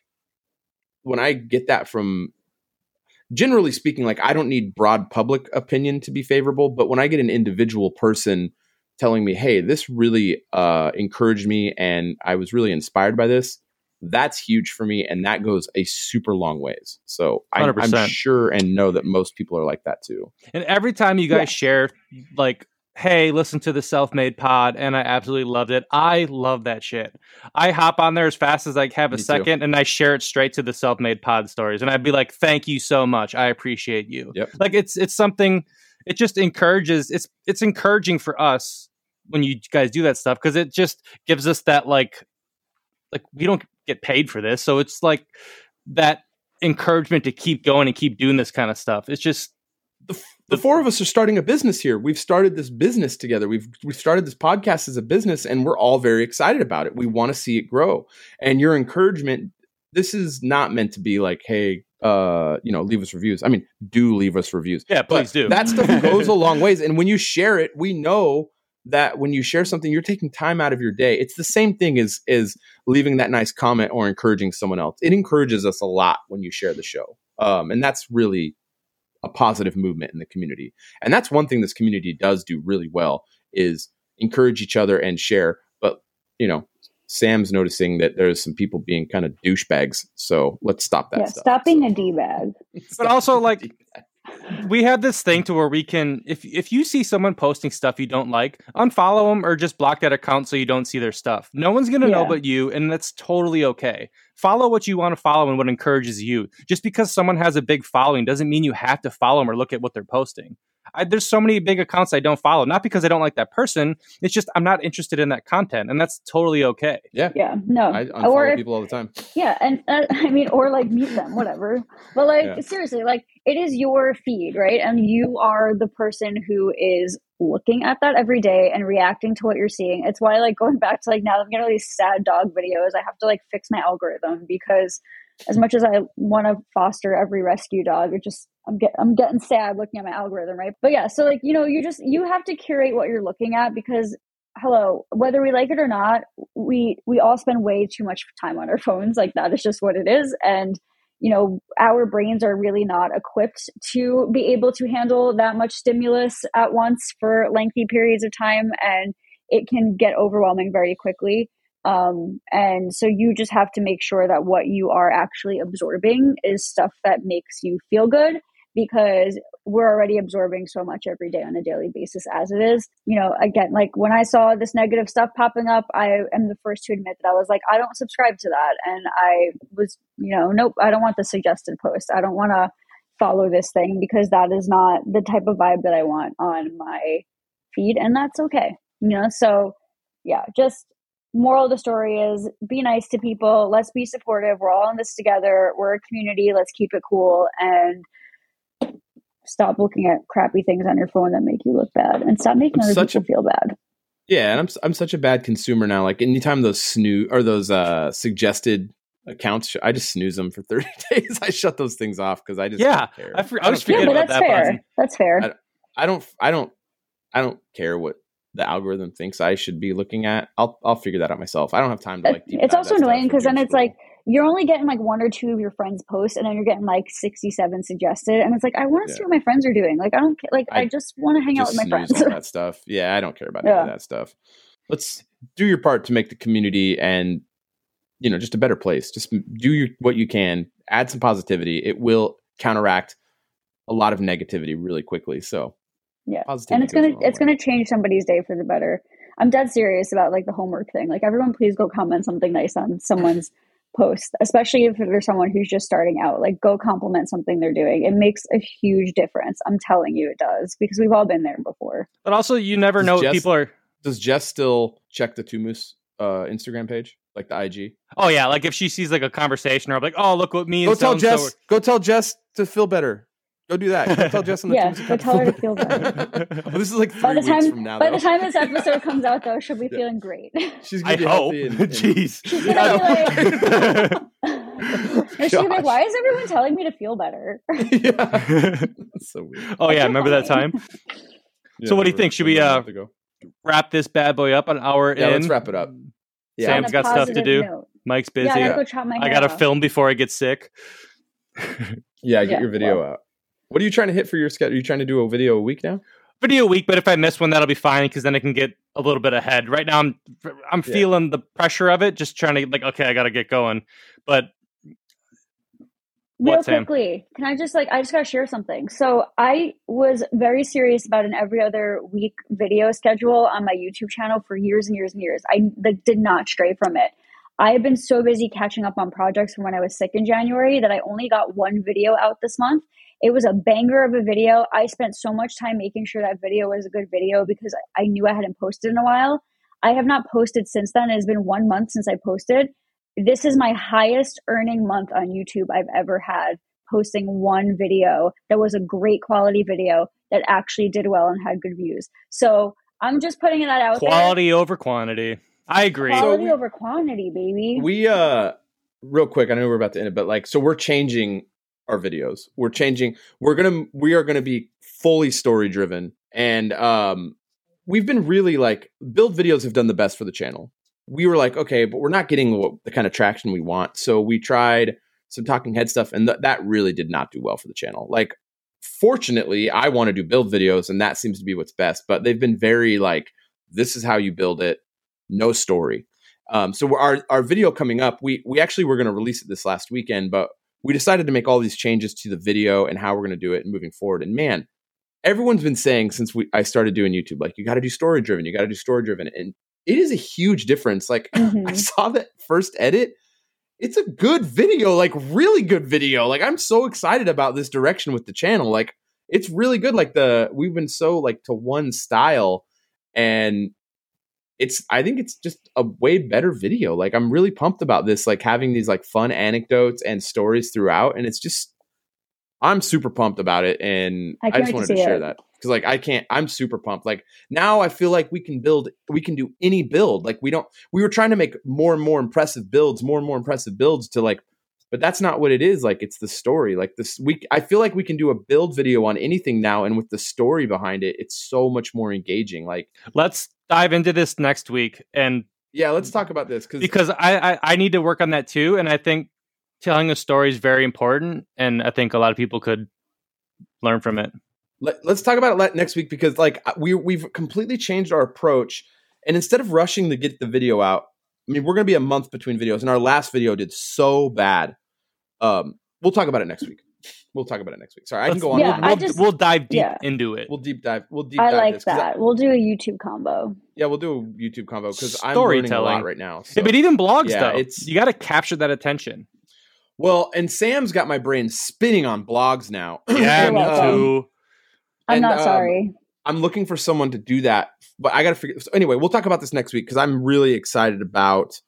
when I get that from, generally speaking, like I don't need broad public opinion to be favorable, but when I get an individual person telling me, hey, this really uh, encouraged me and I was really inspired by this, that's huge for me. And that goes a super long ways. So I, one hundred I'm percent. sure and know that most people are like that too. And every time you guys Yeah. share, like, hey, listen to the Self-Made Pod, and I absolutely loved it. I love that shit. I hop on there as fast as I have a Me too. second, and I share it straight to the Self-Made Pod stories. And I'd be like, thank you so much. I appreciate you. Yep. Like, it's it's something, it just encourages, it's it's encouraging for us when you guys do that stuff, because it just gives us that, like, like, we don't get paid for this. So it's like that encouragement to keep going and keep doing this kind of stuff. It's just, The, the four of us are starting a business here. We've started this business together. We've we've started this podcast as a business, and we're all very excited about it. We want to see it grow. And your encouragement, this is not meant to be like, hey, uh, you know, leave us reviews. I mean, do leave us reviews. yeah, please But do. that stuff goes a long ways. And when you share it, we know that when you share something, you're taking time out of your day. It's the same thing as as leaving that nice comment or encouraging someone else. It encourages us a lot when you share the show. Um, and that's really a positive movement in the community. And that's one thing this community does do really well is encourage each other and share. But, you know, Sam's noticing that there's some people being kind of douchebags. So let's stop that Yeah, stuff. stop being So- a D-bag. But also, like, we have this thing to where we can, if if you see someone posting stuff you don't like, unfollow them or just block that account so you don't see their stuff. No one's going to know Yeah. but you, and that's totally okay. Follow what you want to follow and what encourages you. Just because someone has a big following doesn't mean you have to follow them or look at what they're posting. I, there's so many big accounts I don't follow, not because I don't like that person. It's just I'm not interested in that content, and that's totally okay. Yeah. Yeah, no. I or unfollow if, people all the time. yeah, and uh, I mean, or like mute them, whatever. But like, Yeah. seriously, like it is your feed, right? And you are the person who is looking at that every day and reacting to what you're seeing. It's why, like, going back to like now that I'm getting all these sad dog videos, I have to like fix my algorithm, because as much as I want to foster every rescue dog, it just I'm get I'm getting sad looking at my algorithm, right? But yeah, so like, you know, you just you have to curate what you're looking at, because hello, whether we like it or not, we we all spend way too much time on our phones. Like that is just what it is. And you know, our brains are really not equipped to be able to handle that much stimulus at once for lengthy periods of time, and it can get overwhelming very quickly. Um, and so you just have to make sure that what you are actually absorbing is stuff that makes you feel good, because we're already absorbing so much every day on a daily basis as it is. You know, again, like when I saw this negative stuff popping up, I am the first to admit that I was like, I don't subscribe to that. And I was, you know, nope, I don't want the suggested post. I don't want to follow this thing, because that is not the type of vibe that I want on my feed. And that's okay. You know, so yeah, just moral of the story is be nice to people. Let's be supportive. We're all in this together. We're a community. Let's keep it cool, and stop looking at crappy things on your phone that make you look bad, and stop making I'm other such people a- feel bad. Yeah, and I'm I'm such a bad consumer now. Like anytime those snoo or those uh, suggested accounts, I just snooze them for thirty days. I shut those things off because I just Yeah, don't care. I, for, I don't was care. Yeah, forgetting but about that's that fair. button. That's fair. I don't I don't I don't care what the algorithm thinks I should be looking at. I'll I'll figure that out myself. I don't have time to like. deep It's dive also that stuff annoying and because then doom it's like scroll. you're only getting like one or two of your friends' posts, and then you're getting like sixty-seven suggested, and it's like I want to Yeah. see what my friends are doing. Like I don't ca- like I, I just want to hang out Just with my snooze friends. all that stuff. Yeah, I don't care about any Yeah. of that stuff. Let's do your part to make the community and, you know, just a better place. Just do your, what you can. Add some positivity. It will counteract a lot of negativity really quickly. So Yeah, positivity and it's goes a gonna long it's way. gonna change somebody's day for the better. I'm dead serious about like the homework thing. Like everyone, please go comment something nice on someone's post, especially if there's someone who's just starting out. Like go compliment something they're doing. It makes a huge difference. I'm telling you, it does, because we've all been there before. But also, you never Does know what Jess- people are. Does Jess still check the Two Moose uh, Instagram page, like the I G? Oh yeah, like if she sees like a conversation or like, oh look what me Go and tell so-and-so Jess. Go tell Jess to feel better. Go do that. Go tell Jess on the Yeah, Two Moose go account tell her to feel were- better. Oh, this is like three By the weeks time from now. by though. the time this episode comes out, though, she'll be Yeah. feeling great. She's I gonna be hope. healthy. And, and Jeez. She's gonna be like, and she'll be like, Gosh. "Why is everyone telling me to feel better?" yeah, that's so weird. Oh yeah, That's remember that funny. time? So what do you think? Should we, uh, Wrap this bad boy up an hour Yeah, in. let's wrap it up. Yeah, Sam's On a got stuff to positive do. note. Mike's busy. Yeah, I gotta Yeah. go chop my hair I got to off. film before I get sick. yeah. Get Yeah, your video well. out. What are you trying to hit for your schedule? Are you trying to do a video a week now? Video a week, but if I miss one, that'll be fine because then I can get a little bit ahead. Right now, I'm I'm Yeah. feeling the pressure of it, just trying to like, okay, I got to get going. But Real What, Sam? quickly, can I just like I just gotta share something. So I was very serious about an every other week video schedule on my YouTube channel for years and years and years. I like, did not stray from it. I have been so busy catching up on projects from when I was sick in January that I only got one video out this month. It was a banger of a video. I spent so much time making sure that video was a good video because I knew I hadn't posted in a while. I have not posted since then. It has been one month since I posted. This is my highest earning month on YouTube I've ever had, posting one video that was a great quality video that actually did well and had good views. So I'm just putting that out quality over quantity. I agree. there. Quality So we- over quantity, baby. We uh, real quick. I know we're about to end it, but like, so we're changing our videos. We're changing. We're gonna. We are gonna be fully story driven, and um, we've been really like build videos have done the best for the channel. We were like, okay, but we're not getting what, the kind of traction we want. So we tried some talking head stuff, and th- that really did not do well for the channel. Like, fortunately, I want to do build videos, and that seems to be what's best. But they've been very like, this is how you build it, no story. Um, so our our video coming up, we we actually were going to release it this last weekend, but we decided to make all these changes to the video and how we're going to do it and moving forward. And man, everyone's been saying since we I started doing YouTube, like, you got to do story driven, you got to do story driven, and it is a huge difference. Like, Mhm. I saw that first edit. It's a good video, like really good video. Like, I'm so excited about this direction with the channel. Like, it's really good. Like the we've been so like to one style, and it's I think it's just a way better video. Like, I'm really pumped about this, like having these like fun anecdotes and stories throughout, and it's just I'm super pumped about it, and I I, can't just wait to wanted to, see share it. that because like I can't I'm super pumped. Like now I feel like we can build we can do any build. Like we don't we were trying to make more and more impressive builds, more and more impressive builds to like, but that's not what it is. Like, it's the story. Like this we I feel like we can do a build video on anything now, and with the story behind it, it's so much more engaging. Like, Let's dive into this next week, and yeah, let's talk about this because because I, I I need to work on that too, and I think telling a story is very important, and I think a lot of people could learn from it. Let, let's talk about it let, next week because like we we've completely changed our approach, and instead of rushing to get the video out, I mean, we're going to be a month between videos, and our last video did so bad. Um, we'll talk about it next week. We'll talk about it next week. Sorry, I can Let's- go on. Yeah, we'll, I we'll, just- we'll dive deep yeah. into it. We'll deep dive. We'll deep I dive like this, 'cause I- that. We'll do a YouTube combo. yeah, we'll do a YouTube combo because I'm learning a Storytelling. lot right now. Yeah, so- but even blogs, Yeah, though, it's- you got to capture that attention. Well, and Sam's got my brain spinning on blogs now. Yeah, And, me welcome. too. I'm And, not um, sorry. I'm looking for someone to do that, but I got to figure. So anyway, we'll talk about this next week because I'm really excited about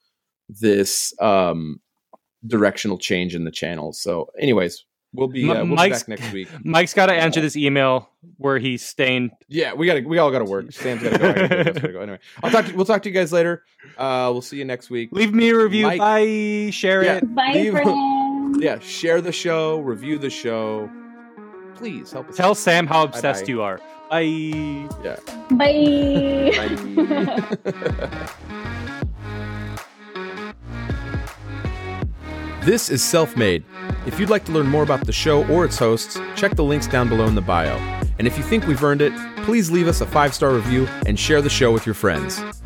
this um, directional change in the channel. So, anyways, we'll be uh, we'll be Mike's- back next week. Mike's got to answer this email where he's staying. Yeah, we got to we all got to work. Sam's got to go. I gotta go. Jeff's gotta go. Anyway, I'll talk. To, we'll talk to you guys later. Uh, we'll see you next week. Leave me a review. Mike- Bye. Share Yeah. it. Bye, leave- friends. Yeah, share the show, review the show. Please help us. Tell Sam how obsessed Bye-bye. you are. Bye. Yeah. Bye. Bye. This is Self-Made. If you'd like to learn more about the show or its hosts, check the links down below in the bio. And if you think we've earned it, please leave us a five-star review and share the show with your friends.